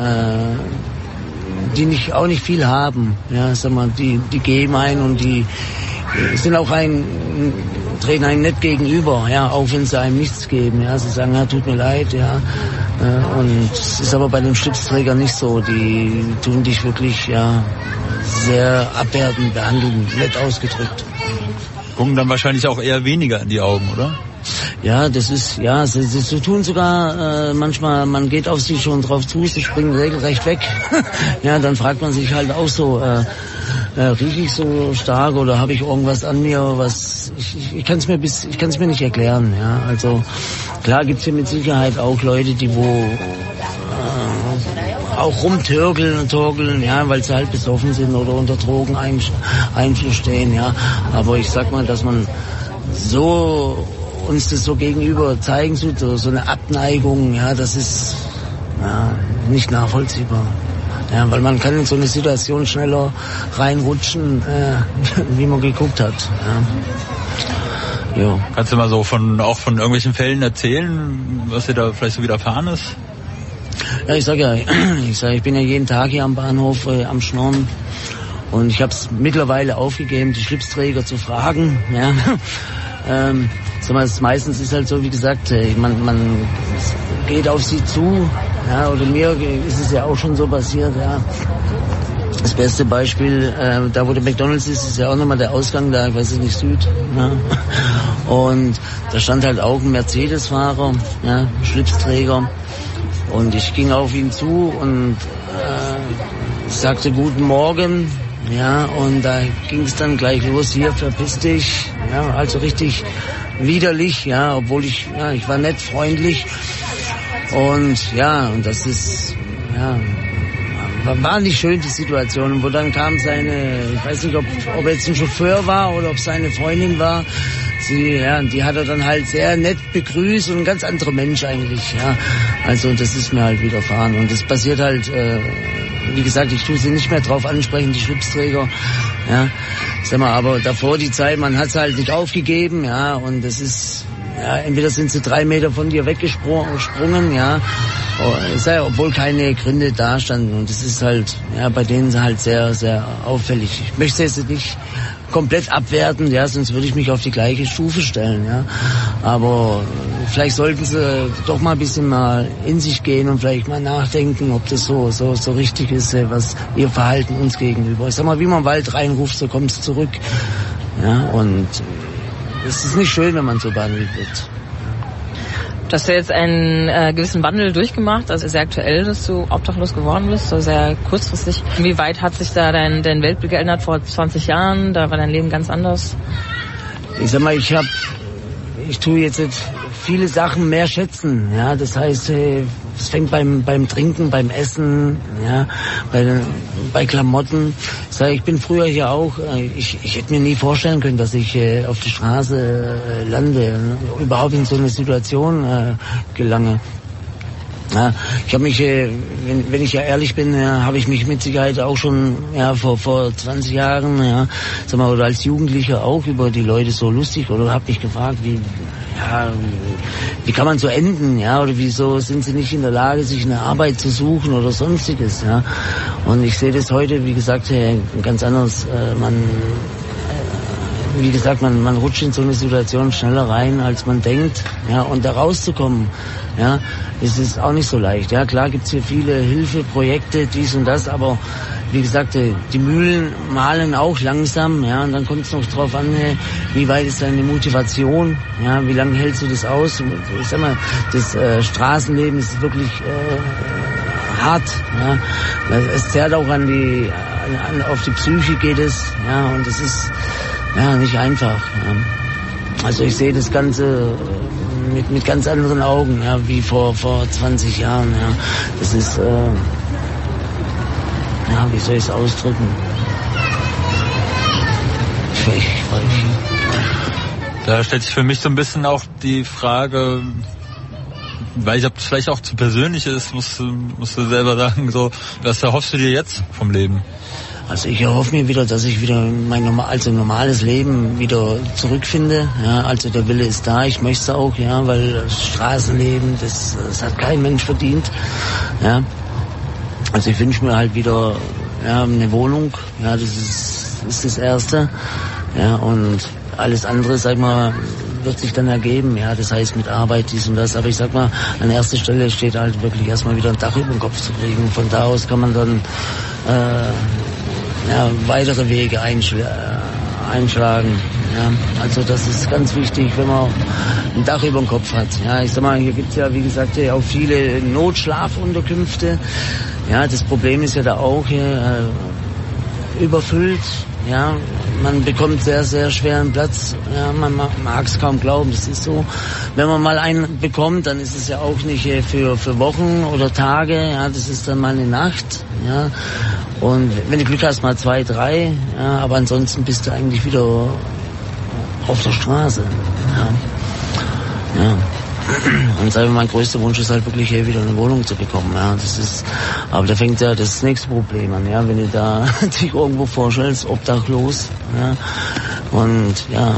äh, die nicht auch nicht viel haben, ja, sag mal, die die geben ein und die sind auch ein, treten einem nett gegenüber, ja, auch wenn sie einem nichts geben, ja, sie sagen, ja, tut mir leid, ja, äh, und es ist aber bei den Schlipsträgern nicht so, die tun dich wirklich, ja, sehr abwertend behandeln, nett ausgedrückt. Gucken dann wahrscheinlich auch eher weniger in die Augen, oder? Ja, das ist, ja, sie, sie, sie tun sogar, äh, manchmal, man geht auf sie schon drauf zu, sie springen regelrecht weg. Ja, dann fragt man sich halt auch so, äh, äh, rieche ich so stark oder habe ich irgendwas an mir, was, ich, ich, ich kann es mir bis, ich kann es mir nicht erklären, ja, also, klar gibt's hier mit Sicherheit auch Leute, die wo, äh, auch rumtörgeln und torgeln, ja, weil sie halt besoffen sind oder unter Drogeneinfluss stehen, ja, aber ich sag mal, dass man so uns das so gegenüber zeigen tut, so, so eine Abneigung, ja, das ist ja, nicht nachvollziehbar. Ja, weil man kann in so eine Situation schneller reinrutschen, äh, wie man geguckt hat. Ja. Jo. Kannst du mal so von auch von irgendwelchen Fällen erzählen, was dir da vielleicht so widerfahren ist? Ja, ich sag ja, ich sag, ich bin ja jeden Tag hier am Bahnhof äh, am Schnorren. Und ich habe es mittlerweile aufgegeben, die Schlipsträger zu fragen. Ja. ähm, sag mal, meistens ist halt so, wie gesagt, man, man geht auf sie zu. Ja, oder mir ist es ja auch schon so passiert. Ja. Das beste Beispiel, äh, da wo der McDonald's ist, ist ja auch nochmal der Ausgang da, ich weiß nicht, Süd. Ja. Und da stand halt auch ein Mercedes-Fahrer, ja, Schlipsträger. Und ich ging auf ihn zu und äh, sagte guten Morgen. Ja, und da ging es dann gleich los, hier, verpiss dich, ja, also richtig widerlich, ja, obwohl ich, ja, ich war nett, freundlich, und ja, und das ist, ja, war, war nicht schön, die Situation, und wo dann kam seine, ich weiß nicht, ob, ob er jetzt ein Chauffeur war oder ob seine Freundin war, sie, ja, die hat er dann halt sehr nett begrüßt und ein ganz anderer Mensch eigentlich, ja, also das ist mir halt widerfahren, und das passiert halt, äh, wie gesagt, ich tue sie nicht mehr drauf ansprechen, die Schlipsträger, ja, sag mal, aber davor die Zeit, man hat es halt nicht aufgegeben, ja, und das ist, ja, entweder sind sie drei Meter von dir weggesprungen, ja, obwohl keine Gründe da standen, und das ist halt, ja, bei denen halt sehr, sehr auffällig. Ich möchte es jetzt nicht komplett abwerten, ja, sonst würde ich mich auf die gleiche Stufe stellen, ja, aber vielleicht sollten sie doch mal ein bisschen mal in sich gehen und vielleicht mal nachdenken, ob das so so so richtig ist, was ihr Verhalten uns gegenüber. Ich sag mal, wie man Wald reinruft, so kommt es zurück, ja, und es ist nicht schön, wenn man so behandelt wird. Du hast ja jetzt einen äh, gewissen Wandel durchgemacht, also sehr aktuell, dass du obdachlos geworden bist, so sehr kurzfristig. Wie weit hat sich da dein, dein Weltbild geändert vor zwanzig Jahren? Da war dein Leben ganz anders. Ich sag mal, ich hab, ich tue jetzt viele Sachen mehr schätzen. Ja, das heißt, äh, es fängt beim beim Trinken, beim Essen, ja, bei bei Klamotten. Ich sage, ich bin früher hier auch. Äh, ich ich hätte mir nie vorstellen können, dass ich äh, auf der Straße äh, lande, ne? Überhaupt in so eine Situation äh, gelange. Ja, ich habe mich, äh, wenn, wenn ich ja ehrlich bin, ja, habe ich mich mit Sicherheit auch schon ja vor vor zwanzig Jahren, ja, sag mal, oder als Jugendlicher auch über die Leute so lustig oder habe mich gefragt, wie ja, wie kann man so enden, ja, oder wieso sind sie nicht in der Lage, sich eine Arbeit zu suchen oder sonstiges, ja. Und ich sehe das heute, wie gesagt, ganz anders. Äh, man Wie gesagt, man, man rutscht in so eine Situation schneller rein, als man denkt, ja, und da rauszukommen, ja, ist es auch nicht so leicht, ja, klar gibt's hier viele Hilfeprojekte, dies und das, aber wie gesagt, die Mühlen mahlen auch langsam, ja, und dann kommt es noch drauf an, wie weit ist deine Motivation, ja, wie lange hältst du das aus? Ich sag mal, das äh, Straßenleben ist wirklich äh, hart, ja, es zerrt auch an die, an, auf die Psyche geht es, ja, und es ist ja nicht einfach. Ja. Also ich sehe das Ganze mit mit ganz anderen Augen, ja, wie vor vor zwanzig Jahren. Ja, das ist äh, ja, wie soll ich es ausdrücken? Ich, ich, ich, Da stellt sich für mich so ein bisschen auch die Frage, weil ich ob es vielleicht auch zu persönlich ist, musst, musst du selber sagen, so, was erhoffst du dir jetzt vom Leben? Also ich erhoffe mir wieder, dass ich wieder mein normal, also normales Leben wieder zurückfinde. Ja, also der Wille ist da, ich möchte es auch, ja, weil das Straßenleben, das, das hat kein Mensch verdient. Ja, also ich wünsche mir halt wieder ja, eine Wohnung. Ja, das ist, das ist das Erste. Ja, und alles andere, sag mal, wird sich dann ergeben. Ja, das heißt mit Arbeit dies und das. Aber ich sag mal, an erster Stelle steht halt wirklich erstmal wieder ein Dach über den Kopf zu kriegen. Von da aus kann man dann äh, ja, weitere Wege einschl- äh, einschlagen. Ja, also das ist ganz wichtig, wenn man ein Dach über dem Kopf hat. Ja, ich sag mal, hier gibt's ja, wie gesagt, ja auch viele Notschlafunterkünfte. Ja, das Problem ist ja da auch hier äh, überfüllt. Ja, man bekommt sehr, sehr schweren Platz. Ja, man mag es kaum glauben, das ist so. Wenn man mal einen bekommt, dann ist es ja auch nicht für für Wochen oder Tage. Ja, das ist dann mal eine Nacht. Ja, und wenn du Glück hast, mal zwei, drei. Ja, aber ansonsten bist du eigentlich wieder auf der Straße. Ja, ja. Und sagen wir, mein größter Wunsch ist halt wirklich hier wieder eine Wohnung zu bekommen. Ja, das ist, aber da fängt ja das nächste Problem an. Ja, wenn du da dich irgendwo vorstellst, obdachlos. Ja, und ja,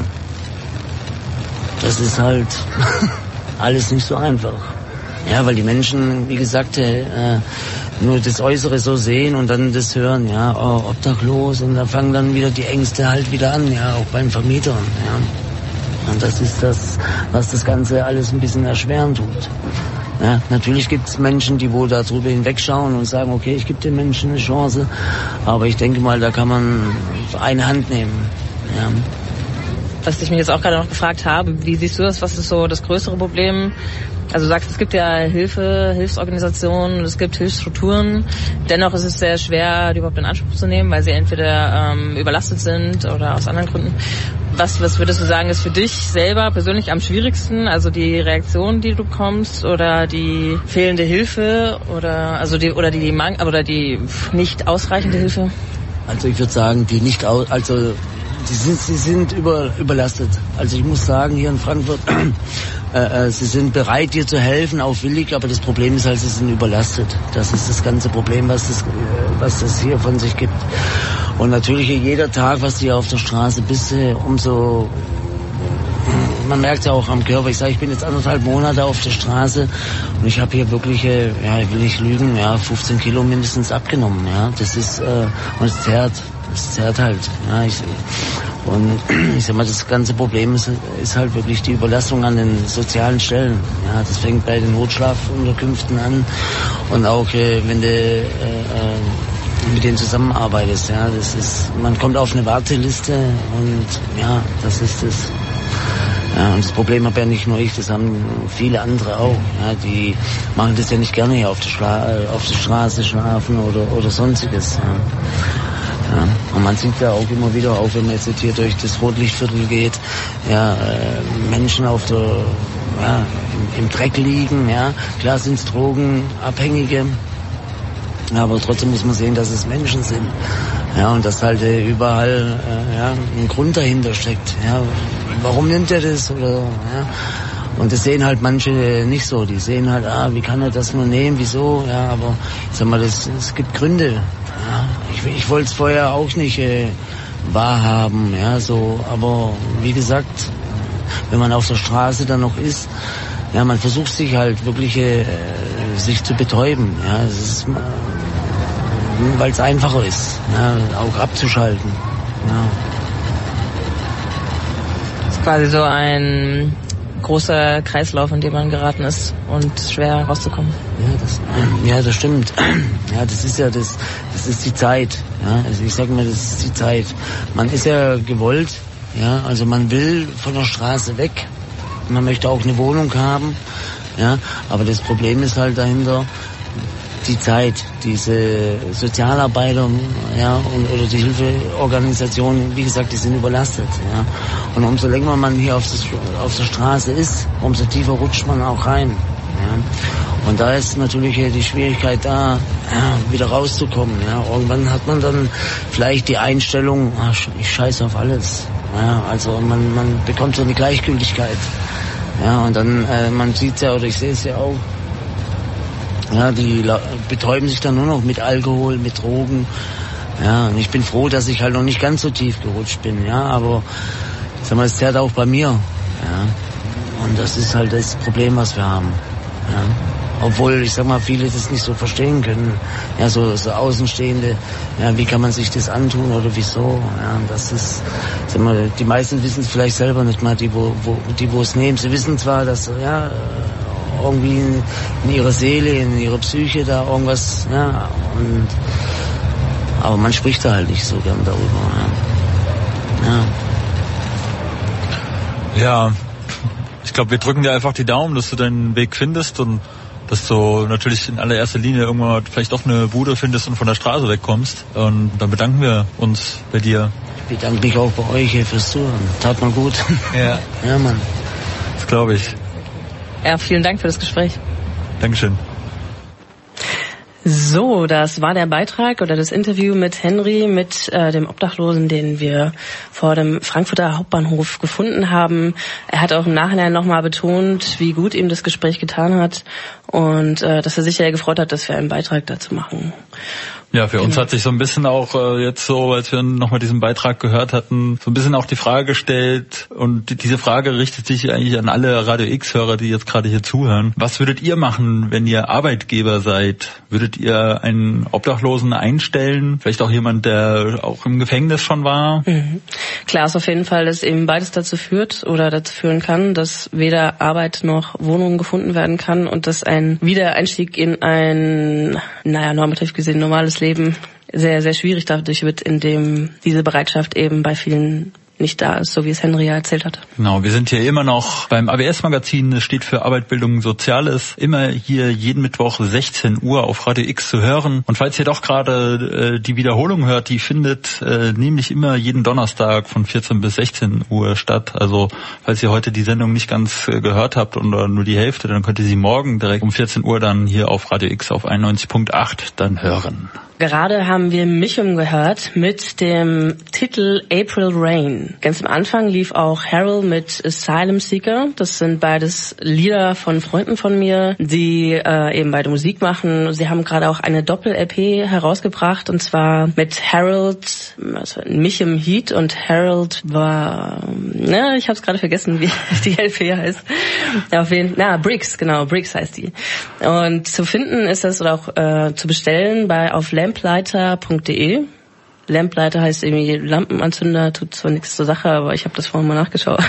das ist halt alles nicht so einfach. Ja, weil die Menschen, wie gesagt, äh, nur das Äußere so sehen und dann das hören. Ja, oh, obdachlos, und da fangen dann wieder die Ängste halt wieder an. Ja, auch beim Vermieter. Ja. Und das ist das, was das Ganze alles ein bisschen erschweren tut. Ja, natürlich gibt es Menschen, die wohl darüber hinwegschauen und sagen, okay, ich gebe den Menschen eine Chance. Aber ich denke mal, da kann man eine Hand nehmen. Ja. Was ich mich jetzt auch gerade noch gefragt habe, wie siehst du das? Was ist so das größere Problem? Also du sagst, es gibt ja Hilfe, Hilfsorganisationen, es gibt Hilfsstrukturen. Dennoch ist es sehr schwer, die überhaupt in Anspruch zu nehmen, weil sie entweder ähm, überlastet sind oder aus anderen Gründen. Was, was würdest du sagen, ist für dich selber persönlich am schwierigsten? Also die Reaktion, die du bekommst, oder die fehlende Hilfe, oder also die oder die Mang oder die nicht ausreichende Hilfe? Also ich würde sagen, die nicht aus, also die sind sie sind über, überlastet. Also ich muss sagen, hier in Frankfurt, äh, äh, sie sind bereit, dir zu helfen, auch willig, aber das Problem ist halt, sie sind überlastet. Das ist das ganze Problem, was das, äh, was das hier von sich gibt. Und natürlich jeder Tag, was du hier auf der Straße bist, umso, man merkt ja auch am Körper. Ich sage, ich bin jetzt anderthalb Monate auf der Straße und ich habe hier wirklich, ja, ich will nicht lügen, ja, fünfzehn Kilo mindestens abgenommen. Ja, das ist äh, und es zerrt, es zerrt halt. Ja, ich, und ich sag mal, das ganze Problem ist, ist halt wirklich die Überlastung an den sozialen Stellen. Ja, das fängt bei den Notschlafunterkünften an und auch äh, wenn du äh, äh, mit denen zusammenarbeitest, ja, das ist, man kommt auf eine Warteliste und ja, das ist das. Ja, und das Problem habe ja nicht nur ich, das haben viele andere auch. Ja, die machen das ja nicht gerne hier auf der, Schla- auf der Straße schlafen oder oder sonstiges. Ja. Ja, und man sieht ja auch immer wieder, auch wenn man jetzt hier durch das Rotlichtviertel geht, ja, äh, Menschen auf der ja, im, im Dreck liegen. Ja. Klar sind es Drogenabhängige, aber trotzdem muss man sehen, dass es Menschen sind. Ja, und dass halt äh, überall äh, ja, ein Grund dahinter steckt. Ja. Warum nimmt er das? Oder, ja. Und das sehen halt manche nicht so. Die sehen halt, ah, wie kann er das nur nehmen, wieso? Ja, aber ich sag mal, das, es gibt Gründe. Ja. Ich, ich wollte es vorher auch nicht äh, wahrhaben, ja, so. Aber wie gesagt, wenn man auf der Straße dann noch ist, ja, man versucht sich halt wirklich äh, sich zu betäuben. Ja, es ist, äh, weil es einfacher ist, ja, auch abzuschalten. Ja. Das ist quasi so ein großer Kreislauf, in dem man geraten ist und schwer rauszukommen. Ja, das, ja, das stimmt. Ja, das ist ja das, das ist die Zeit. Ja, also ich sag mal, das ist die Zeit. Man ist ja gewollt, ja, also man will von der Straße weg. Man möchte auch eine Wohnung haben, ja, aber das Problem ist halt dahinter die Zeit, diese Sozialarbeiter, ja, und, oder die Hilfeorganisationen, wie gesagt, die sind überlastet, ja. Und umso länger man hier auf, das, auf der Straße ist, umso tiefer rutscht man auch rein, ja. Und da ist natürlich die Schwierigkeit da, ja, wieder rauszukommen, ja. Irgendwann hat man dann vielleicht die Einstellung, ach, ich scheiße auf alles, ja. Also man, man bekommt so eine Gleichgültigkeit, ja. Und dann, äh, man sieht's ja, oder ich sehe es ja auch, ja, die betäuben sich dann nur noch mit Alkohol, mit Drogen. Ja, und ich bin froh, dass ich halt noch nicht ganz so tief gerutscht bin, ja, aber sag mal, es zerrt auch bei mir, ja. Und das ist halt das Problem, was wir haben, ja. Obwohl, ich sag mal, viele das nicht so verstehen können, ja, so, so Außenstehende, ja, wie kann man sich das antun oder wieso, ja, und das ist, sag mal, die meisten wissen es vielleicht selber nicht mal, die, wo, wo, die, wo es nehmen. Sie wissen zwar, dass, ja, irgendwie in, in ihrer Seele, in ihrer Psyche da irgendwas, ja, und aber man spricht da halt nicht so gern darüber, ja. Ja, ja, ich glaube, wir drücken dir einfach die Daumen, dass du deinen Weg findest und dass du natürlich in allererster Linie irgendwann vielleicht doch eine Bude findest und von der Straße wegkommst. Und dann bedanken wir uns bei dir. Ich bedanke mich auch bei euch hier fürs Zuhören. Tat mal gut. Ja. Ja, Mann. Das glaube ich. Ja, vielen Dank für das Gespräch. Dankeschön. So, das war der Beitrag oder das Interview mit Henry, mit äh, dem Obdachlosen, den wir vor dem Frankfurter Hauptbahnhof gefunden haben. Er hat auch im Nachhinein nochmal betont, wie gut ihm das Gespräch getan hat und äh, dass er sich sehr gefreut hat, dass wir einen Beitrag dazu machen. Ja, für uns hat sich so ein bisschen auch äh, jetzt so, als wir nochmal diesen Beitrag gehört hatten, so ein bisschen auch die Frage gestellt und die, diese Frage richtet sich eigentlich an alle Radio X-Hörer, die jetzt gerade hier zuhören. Was würdet ihr machen, wenn ihr Arbeitgeber seid? Würdet ihr einen Obdachlosen einstellen? Vielleicht auch jemand, der auch im Gefängnis schon war? Mhm. Klar ist auf jeden Fall, dass eben beides dazu führt oder dazu führen kann, dass weder Arbeit noch Wohnung gefunden werden kann und dass ein Wiedereinstieg in ein, naja, normativ gesehen normales Leben sehr, sehr schwierig dadurch wird, indem diese Bereitschaft eben bei vielen nicht da ist, so wie es Henry ja erzählt hat. Genau, wir sind hier immer noch beim A W S-Magazin, es steht für Arbeit, Bildung, Soziales, immer hier jeden Mittwoch sechzehn Uhr auf Radio X zu hören. Und falls ihr doch gerade äh, die Wiederholung hört, die findet äh, nämlich immer jeden Donnerstag von vierzehn bis sechzehn Uhr statt. Also falls ihr heute die Sendung nicht ganz äh, gehört habt oder nur die Hälfte, dann könnt ihr sie morgen direkt um vierzehn Uhr dann hier auf Radio X auf einundneunzig Komma acht dann hören. Gerade haben wir Michum gehört mit dem Titel April Rain. Ganz am Anfang lief auch Harold mit Asylum Seeker. Das sind beides Lieder von Freunden von mir, die äh, eben beide Musik machen. Sie haben gerade auch eine Doppel-L P herausgebracht und zwar mit Harold, also Michum Heat und Harold war, ne, ich habe es gerade vergessen, wie die L P heißt. Auf jeden, na, Briggs, genau, Briggs heißt die. Und zu finden ist das oder auch äh, zu bestellen bei auf lamplighter punkt de. Lamplighter heißt irgendwie Lampenanzünder, tut zwar nichts zur Sache, aber ich habe das vorhin mal nachgeschaut.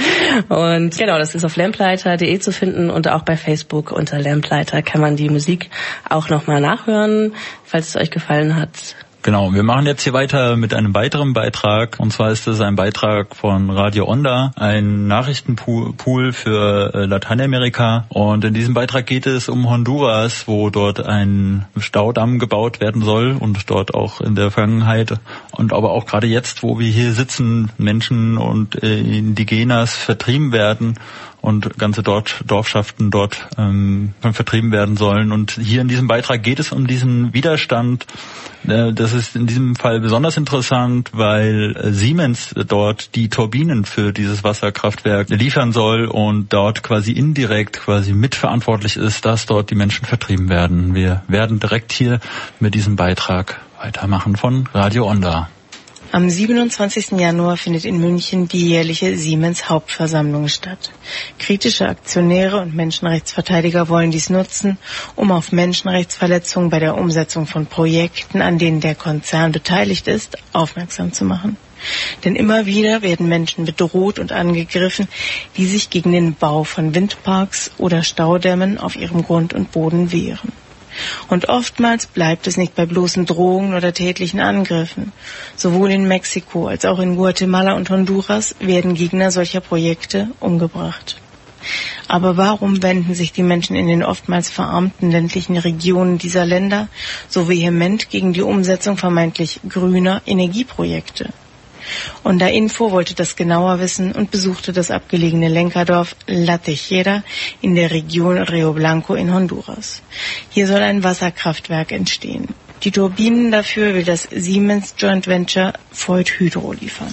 Und genau, das ist auf lamplighter punkt de zu finden und auch bei Facebook unter Lamplighter kann man die Musik auch nochmal nachhören, falls es euch gefallen hat. Genau, wir machen jetzt hier weiter mit einem weiteren Beitrag. Und zwar ist es ein Beitrag von Radio Onda, ein Nachrichtenpool für Lateinamerika. Und in diesem Beitrag geht es um Honduras, wo dort ein Staudamm gebaut werden soll und dort auch in der Vergangenheit und aber auch gerade jetzt, wo wir hier sitzen, Menschen und äh, Indigenas vertrieben werden. und ganze Dort, Dorfschaften dort ähm, vertrieben werden sollen. Und hier in diesem Beitrag geht es um diesen Widerstand. Äh, das ist in diesem Fall besonders interessant, weil äh, Siemens dort die Turbinen für dieses Wasserkraftwerk liefern soll und dort quasi indirekt quasi mitverantwortlich ist, dass dort die Menschen vertrieben werden. Wir werden direkt hier mit diesem Beitrag weitermachen von Radio Onda. Am siebenundzwanzigsten Januar findet in München die jährliche Siemens-Hauptversammlung statt. Kritische Aktionäre und Menschenrechtsverteidiger wollen dies nutzen, um auf Menschenrechtsverletzungen bei der Umsetzung von Projekten, an denen der Konzern beteiligt ist, aufmerksam zu machen. Denn immer wieder werden Menschen bedroht und angegriffen, die sich gegen den Bau von Windparks oder Staudämmen auf ihrem Grund und Boden wehren. Und oftmals bleibt es nicht bei bloßen Drohungen oder tätlichen Angriffen. Sowohl in Mexiko als auch in Guatemala und Honduras werden Gegner solcher Projekte umgebracht. Aber warum wenden sich die Menschen in den oftmals verarmten ländlichen Regionen dieser Länder so vehement gegen die Umsetzung vermeintlich grüner Energieprojekte? Und der Info wollte das genauer wissen und besuchte das abgelegene Lenkerdorf La Tejera in der Region Rio Blanco in Honduras. Hier soll ein Wasserkraftwerk entstehen. Die Turbinen dafür will das Siemens Joint Venture Voith Hydro liefern.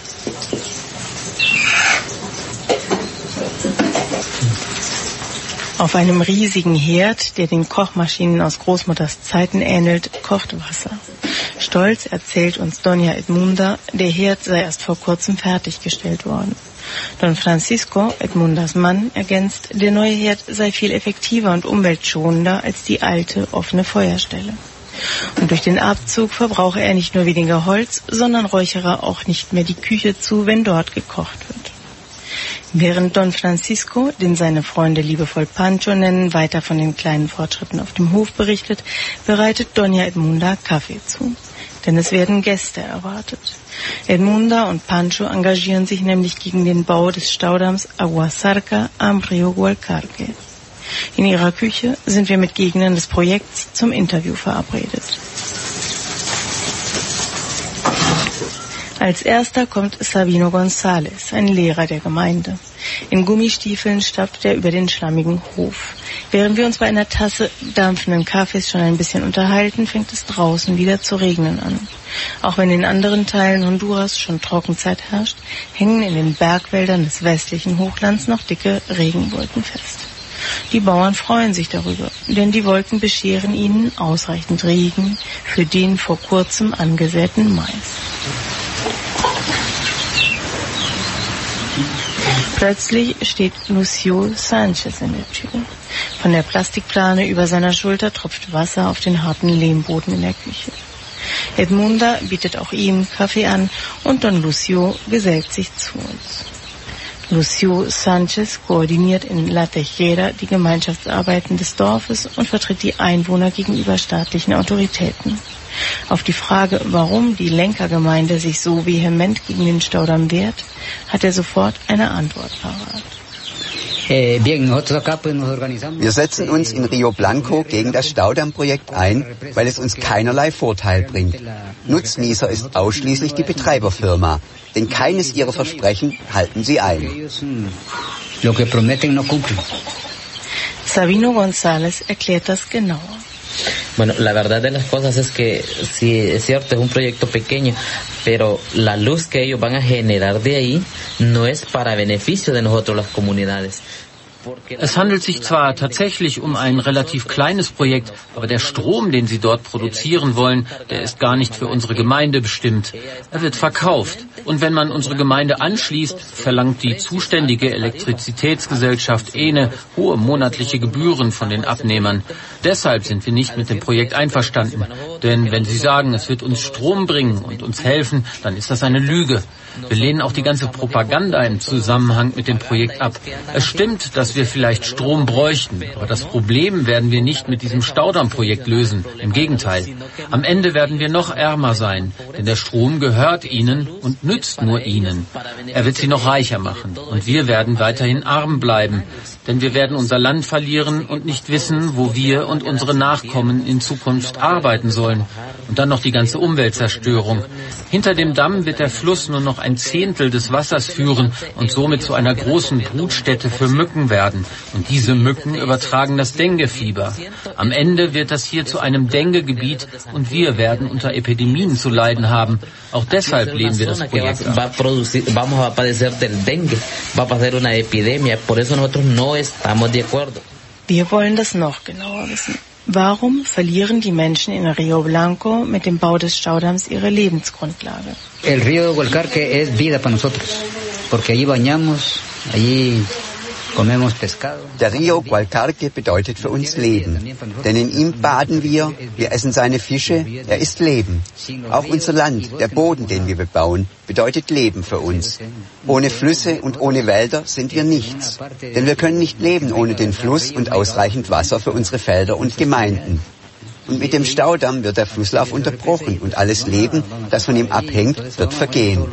Auf einem riesigen Herd, der den Kochmaschinen aus Großmutters Zeiten ähnelt, kocht Wasser. Stolz erzählt uns Doña Edmunda, der Herd sei erst vor kurzem fertiggestellt worden. Don Francisco, Edmundas Mann, ergänzt, der neue Herd sei viel effektiver und umweltschonender als die alte offene Feuerstelle. Und durch den Abzug verbrauche er nicht nur weniger Holz, sondern räuchere auch nicht mehr die Küche zu, wenn dort gekocht wird. Während Don Francisco, den seine Freunde liebevoll Pancho nennen, weiter von den kleinen Fortschritten auf dem Hof berichtet, bereitet Doña Edmunda Kaffee zu. Denn es werden Gäste erwartet. Edmunda und Pancho engagieren sich nämlich gegen den Bau des Staudamms Aguasarca am Rio Gualcarque. In ihrer Küche sind wir mit Gegnern des Projekts zum Interview verabredet. Als erster kommt Sabino González, ein Lehrer der Gemeinde. In Gummistiefeln stapft er über den schlammigen Hof. Während wir uns bei einer Tasse dampfenden Kaffees schon ein bisschen unterhalten, fängt es draußen wieder zu regnen an. Auch wenn in anderen Teilen Honduras schon Trockenzeit herrscht, hängen in den Bergwäldern des westlichen Hochlands noch dicke Regenwolken fest. Die Bauern freuen sich darüber, denn die Wolken bescheren ihnen ausreichend Regen für den vor kurzem angesäten Mais. Plötzlich steht Lucio Sanchez in der Tür. Von der Plastikplane über seiner Schulter tropft Wasser auf den harten Lehmboden in der Küche. Edmunda bietet auch ihm Kaffee an und Don Lucio gesellt sich zu uns. Lucio Sanchez koordiniert in La Tejera die Gemeinschaftsarbeiten des Dorfes und vertritt die Einwohner gegenüber staatlichen Autoritäten. Auf die Frage, warum die Lenkergemeinde sich so vehement gegen den Staudamm wehrt, hat er sofort eine Antwort parat. Wir setzen uns in Rio Blanco gegen das Staudammprojekt ein, weil es uns keinerlei Vorteil bringt. Nutznießer ist ausschließlich die Betreiberfirma, denn keines ihrer Versprechen halten sie ein. Sabino González erklärt das genauer. Bueno, la verdad de las cosas es que sí, es cierto, es un proyecto pequeño, pero la luz que ellos van a generar de ahí no es para beneficio de nosotros las comunidades. Es handelt sich zwar tatsächlich um ein relativ kleines Projekt, aber der Strom, den sie dort produzieren wollen, der ist gar nicht für unsere Gemeinde bestimmt. Er wird verkauft. Und wenn man unsere Gemeinde anschließt, verlangt die zuständige Elektrizitätsgesellschaft Ene hohe monatliche Gebühren von den Abnehmern. Deshalb sind wir nicht mit dem Projekt einverstanden. Denn wenn sie sagen, es wird uns Strom bringen und uns helfen, dann ist das eine Lüge. Wir lehnen auch die ganze Propaganda im Zusammenhang mit dem Projekt ab. Es stimmt, dass wir vielleicht Strom bräuchten, aber das Problem werden wir nicht mit diesem Staudammprojekt lösen. Im Gegenteil. Am Ende werden wir noch ärmer sein, denn der Strom gehört ihnen und nützt nur ihnen. Er wird sie noch reicher machen und wir werden weiterhin arm bleiben. Denn wir werden unser Land verlieren und nicht wissen, wo wir und unsere Nachkommen in Zukunft arbeiten sollen. Und dann noch die ganze Umweltzerstörung. Hinter dem Damm wird der Fluss nur noch ein Zehntel des Wassers führen und somit zu einer großen Brutstätte für Mücken werden. Und diese Mücken übertragen das Denguefieber. Am Ende wird das hier zu einem Dengue-Gebiet und wir werden unter Epidemien zu leiden haben. Auch deshalb lehnen wir das Projekt ab. Wir wollen das noch genauer wissen. Warum verlieren die Menschen in Rio Blanco mit dem Bau des Staudamms ihre Lebensgrundlage? El río Gualcarque es vida para nosotros, porque allí bañamos, allí comemos pescado. Der Rio Gualcarque bedeutet für uns Leben, denn in ihm baden wir, wir essen seine Fische, er ist Leben. Auch unser Land, der Boden, den wir bebauen, bedeutet Leben für uns. Ohne Flüsse und ohne Wälder sind wir nichts, denn wir können nicht leben ohne den Fluss und ausreichend Wasser für unsere Felder und Gemeinden. Und mit dem Staudamm wird der Flusslauf unterbrochen und alles Leben, das von ihm abhängt, wird vergehen.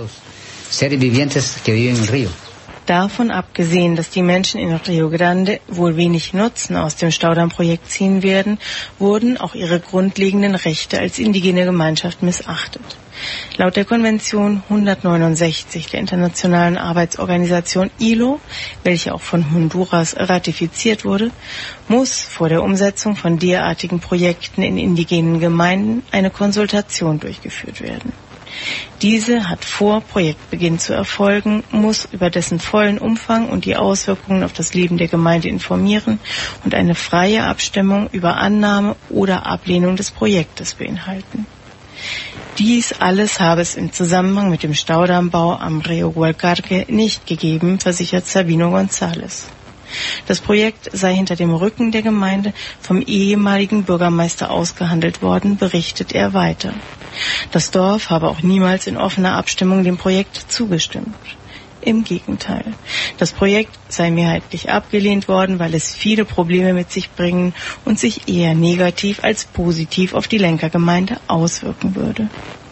Davon abgesehen, dass die Menschen in Rio Grande wohl wenig Nutzen aus dem Staudammprojekt ziehen werden, wurden auch ihre grundlegenden Rechte als indigene Gemeinschaft missachtet. Laut der Konvention hundertneunundsechzig der Internationalen Arbeitsorganisation I L O, welche auch von Honduras ratifiziert wurde, muss vor der Umsetzung von derartigen Projekten in indigenen Gemeinden eine Konsultation durchgeführt werden. Diese hat vor Projektbeginn zu erfolgen, muss über dessen vollen Umfang und die Auswirkungen auf das Leben der Gemeinde informieren und eine freie Abstimmung über Annahme oder Ablehnung des Projektes beinhalten. Dies alles habe es im Zusammenhang mit dem Staudammbau am Rio Gualcarque nicht gegeben, versichert Sabino González. Das Projekt sei hinter dem Rücken der Gemeinde vom ehemaligen Bürgermeister ausgehandelt worden, berichtet er weiter. Das Dorf habe auch niemals in offener Abstimmung dem Projekt zugestimmt. Im Gegenteil. Das Projekt sei mehrheitlich abgelehnt worden, weil es viele Probleme mit sich bringen und sich eher negativ als positiv auf die Lenkergemeinde auswirken würde.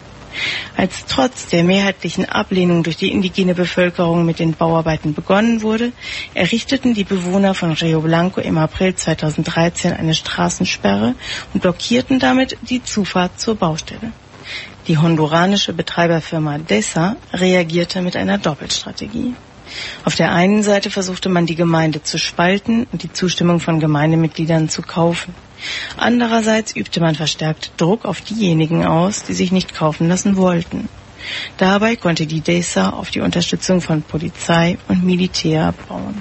Als trotz der mehrheitlichen Ablehnung durch die indigene Bevölkerung mit den Bauarbeiten begonnen wurde, errichteten die Bewohner von Rio Blanco im April zweitausenddreizehn eine Straßensperre und blockierten damit die Zufahrt zur Baustelle. Die honduranische Betreiberfirma DESA reagierte mit einer Doppelstrategie. Auf der einen Seite versuchte man, die Gemeinde zu spalten und die Zustimmung von Gemeindemitgliedern zu kaufen. Andererseits übte man verstärkt Druck auf diejenigen aus, die sich nicht kaufen lassen wollten. Dabei konnte die DESA auf die Unterstützung von Polizei und Militär bauen.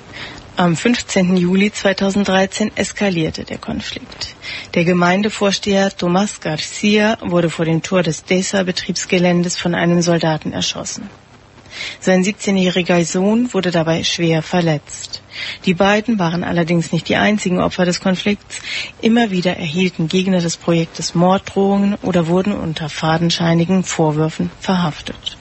Am fünfzehnten Juli zweitausenddreizehn eskalierte der Konflikt. Der Gemeindevorsteher Tomás García wurde vor dem Tor des DESA-Betriebsgeländes von einem Soldaten erschossen. Sein siebzehnjähriger Sohn wurde dabei schwer verletzt. Die beiden waren allerdings nicht die einzigen Opfer des Konflikts. Immer wieder erhielten Gegner des Projektes Morddrohungen oder wurden unter fadenscheinigen Vorwürfen verhaftet.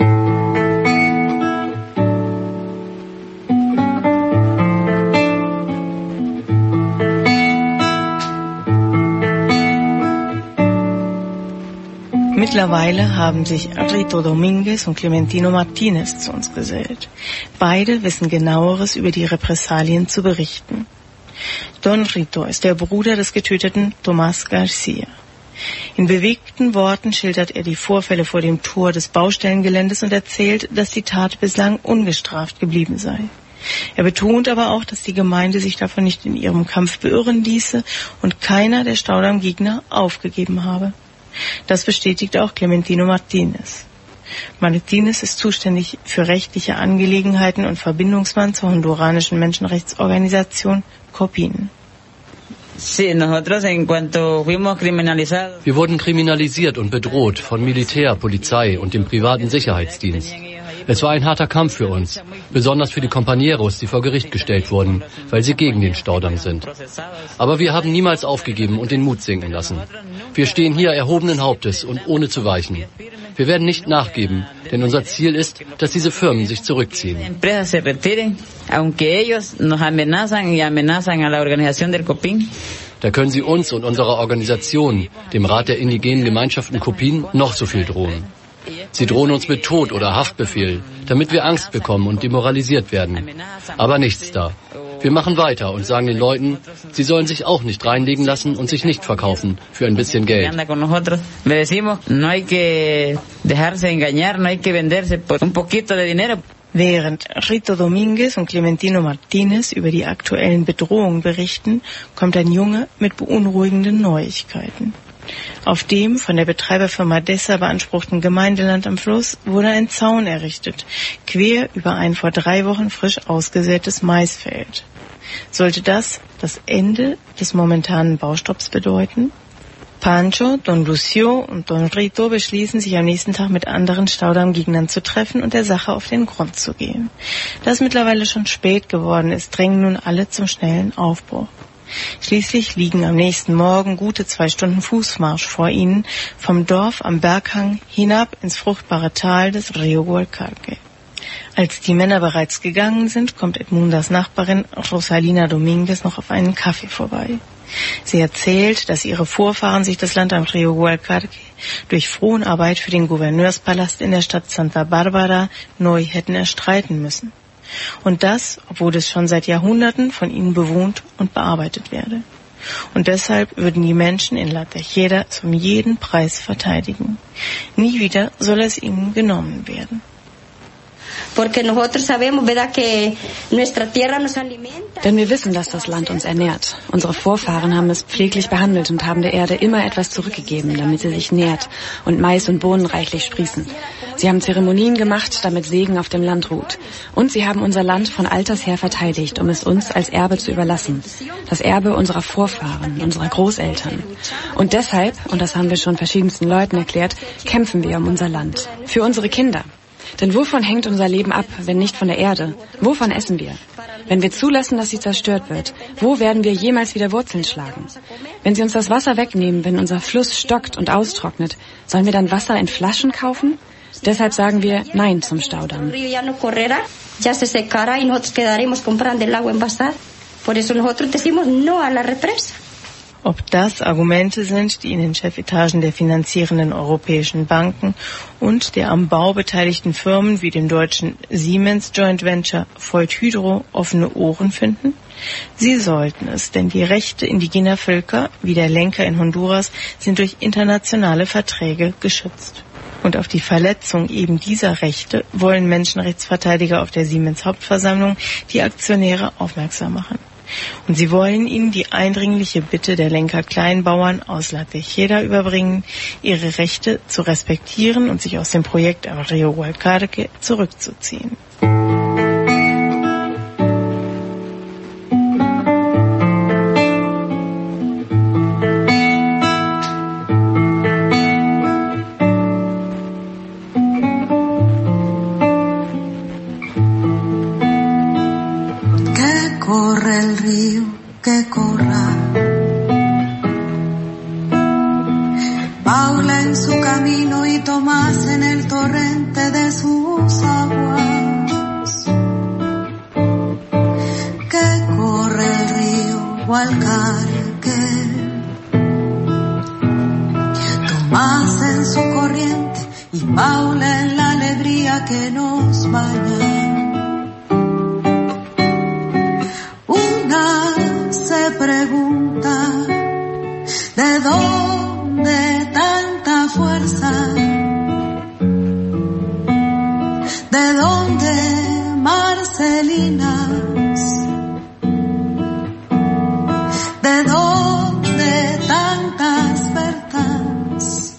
Mittlerweile haben sich Rito Domínguez und Clementino Martínez zu uns gesellt. Beide wissen Genaueres über die Repressalien zu berichten. Don Rito ist der Bruder des getöteten Tomás García. In bewegten Worten schildert er die Vorfälle vor dem Tor des Baustellengeländes und erzählt, dass die Tat bislang ungestraft geblieben sei. Er betont aber auch, dass die Gemeinde sich davon nicht in ihrem Kampf beirren ließe und keiner der Staudammgegner aufgegeben habe. Das bestätigt auch Clementino Martínez. Martínez ist zuständig für rechtliche Angelegenheiten und Verbindungsmann zur honduranischen Menschenrechtsorganisation COPIN. Wir wurden kriminalisiert und bedroht von Militär, Polizei und dem privaten Sicherheitsdienst. Es war ein harter Kampf für uns, besonders für die Compañeros, die vor Gericht gestellt wurden, weil sie gegen den Staudamm sind. Aber wir haben niemals aufgegeben und den Mut sinken lassen. Wir stehen hier erhobenen Hauptes und ohne zu weichen. Wir werden nicht nachgeben, denn unser Ziel ist, dass diese Firmen sich zurückziehen. Da können sie uns und unserer Organisation, dem Rat der indigenen Gemeinschaften COPIN, noch so viel drohen. Sie drohen uns mit Tod oder Haftbefehl, damit wir Angst bekommen und demoralisiert werden. Aber nichts da. Wir machen weiter und sagen den Leuten, sie sollen sich auch nicht reinlegen lassen und sich nicht verkaufen für ein bisschen Geld. Während Rito Dominguez und Clementino Martinez über die aktuellen Bedrohungen berichten, kommt ein Junge mit beunruhigenden Neuigkeiten. Auf dem von der Betreiberfirma Dessa beanspruchten Gemeindeland am Fluss wurde ein Zaun errichtet, quer über ein vor drei Wochen frisch ausgesätes Maisfeld. Sollte das das Ende des momentanen Baustopps bedeuten? Pancho, Don Lucio und Don Rito beschließen, sich am nächsten Tag mit anderen Staudammgegnern zu treffen und der Sache auf den Grund zu gehen. Da es mittlerweile schon spät geworden ist, drängen nun alle zum schnellen Aufbruch. Schließlich liegen am nächsten Morgen gute zwei Stunden Fußmarsch vor ihnen vom Dorf am Berghang hinab ins fruchtbare Tal des Rio Gualcarque. Als die Männer bereits gegangen sind, kommt Edmundas Nachbarin Rosalina Dominguez noch auf einen Kaffee vorbei. Sie erzählt, dass ihre Vorfahren sich das Land am Rio Gualcarque durch Fronarbeit für den Gouverneurspalast in der Stadt Santa Barbara neu hätten erstreiten müssen. Und das, obwohl es schon seit Jahrhunderten von ihnen bewohnt und bearbeitet werde. Und deshalb würden die Menschen in La Tejera es um jeden Preis verteidigen. Nie wieder soll es ihnen genommen werden. Denn wir wissen, dass das Land uns ernährt. Unsere Vorfahren haben es pfleglich behandelt und haben der Erde immer etwas zurückgegeben, damit sie sich nährt und Mais und Bohnen reichlich sprießen. Sie haben Zeremonien gemacht, damit Segen auf dem Land ruht. Und sie haben unser Land von alters her verteidigt, um es uns als Erbe zu überlassen. Das Erbe unserer Vorfahren, unserer Großeltern. Und deshalb, und das haben wir schon verschiedensten Leuten erklärt, kämpfen wir um unser Land. Für unsere Kinder. Denn wovon hängt unser Leben ab, wenn nicht von der Erde? Wovon essen wir? Wenn wir zulassen, dass sie zerstört wird, wo werden wir jemals wieder Wurzeln schlagen? Wenn sie uns das Wasser wegnehmen, wenn unser Fluss stockt und austrocknet, sollen wir dann Wasser in Flaschen kaufen? Deshalb sagen wir Nein zum Staudamm. Ob das Argumente sind, die in den Chefetagen der finanzierenden europäischen Banken und der am Bau beteiligten Firmen wie dem deutschen Siemens Joint Venture Voith Hydro offene Ohren finden? Sie sollten es, denn die Rechte indigener Völker, wie der Lenca in Honduras, sind durch internationale Verträge geschützt. Und auf die Verletzung eben dieser Rechte wollen Menschenrechtsverteidiger auf der Siemens Hauptversammlung die Aktionäre aufmerksam machen. Und sie wollen ihnen die eindringliche Bitte der Lenca-Kleinbauern aus La Tejera überbringen, ihre Rechte zu respektieren und sich aus dem Projekt am Rio Gualcarque zurückzuziehen. Que corra, Paula en su camino y Tomás en el torrente de sus aguas. Que corre el río Gualcarque, Tomás en su corriente y Paula en la alegría que nos baña. Se pregunta de dónde tanta fuerza, de dónde Marcelinas, de dónde tantas verdades.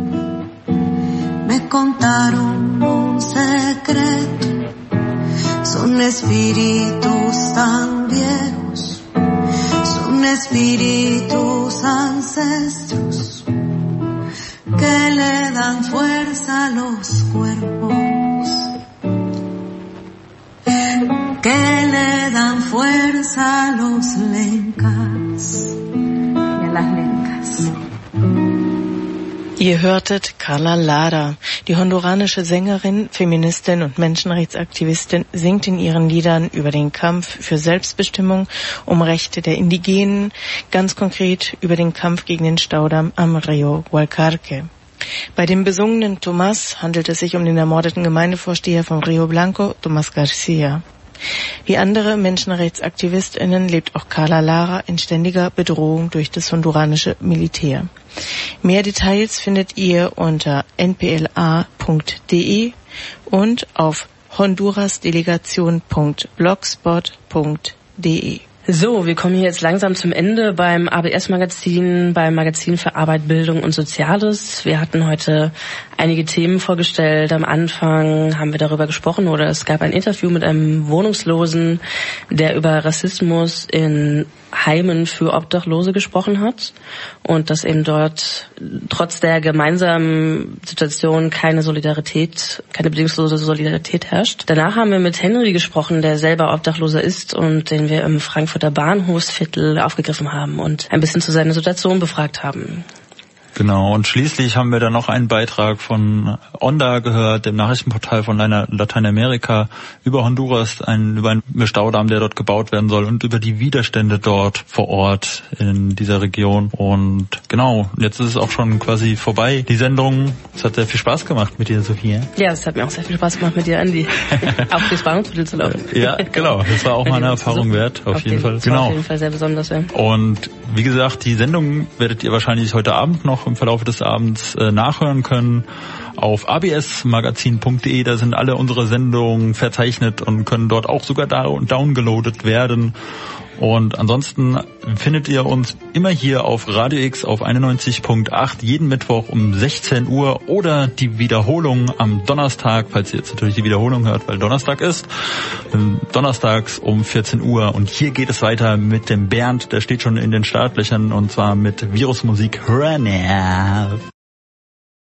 Me contaron un secreto, son espíritus tan viejos, son espíritus ancestros que le dan fuerza a los cuerpos, que le dan fuerza a los lencas y a las lencas. Ihr hörtet Carla Lara. Die honduranische Sängerin, Feministin und Menschenrechtsaktivistin singt in ihren Liedern über den Kampf für Selbstbestimmung, um Rechte der Indigenen, ganz konkret über den Kampf gegen den Staudamm am Rio Gualcarque. Bei dem besungenen Tomás handelt es sich um den ermordeten Gemeindevorsteher von Rio Blanco, Tomás García. Wie andere MenschenrechtsaktivistInnen lebt auch Carla Lara in ständiger Bedrohung durch das honduranische Militär. Mehr Details findet ihr unter n p l a punkt d e und auf hondurasdelegation punkt blogspot punkt d e. So, wir kommen hier jetzt langsam zum Ende beim A B S-Magazin, beim Magazin für Arbeit, Bildung und Soziales. Wir hatten heute einige Themen vorgestellt. Am Anfang haben wir darüber gesprochen oder es gab ein Interview mit einem Wohnungslosen, der über Rassismus in Heimen für Obdachlose gesprochen hat und dass eben dort trotz der gemeinsamen Situation keine Solidarität, keine bedingungslose Solidarität herrscht. Danach haben wir mit Henry gesprochen, der selber Obdachloser ist und den wir im Frankfurter Bahnhofsviertel aufgegriffen haben und ein bisschen zu seiner Situation befragt haben. Genau, und schließlich haben wir dann noch einen Beitrag von Onda gehört, dem Nachrichtenportal von Lateinamerika, über Honduras, ein, über einen Staudamm, der dort gebaut werden soll und über die Widerstände dort vor Ort in dieser Region. Und genau, jetzt ist es auch schon quasi vorbei, die Sendung. Es hat sehr viel Spaß gemacht mit dir, Sophia. Ja, es hat mir auch sehr viel Spaß gemacht mit dir, Andi, auf das Bahnhofsviertel zu laufen. Ja, genau, das war auch mal eine Erfahrung wert, auf, auf jeden Fall. Das genau. war auf jeden Fall sehr besonders, ja. Und wie gesagt, die Sendung werdet ihr wahrscheinlich heute Abend noch im Verlauf des Abends äh, nachhören können auf a b s magazin punkt d e. Da sind alle unsere Sendungen verzeichnet und können dort auch sogar da downgeloadet werden. Und ansonsten findet ihr uns immer hier auf Radio X auf einundneunzig Komma acht jeden Mittwoch um sechzehn Uhr oder die Wiederholung am Donnerstag, falls ihr jetzt natürlich die Wiederholung hört, weil Donnerstag ist, donnerstags um vierzehn Uhr. Und hier geht es weiter mit dem Bernd, der steht schon in den Startlöchern und zwar mit Virusmusik Runner.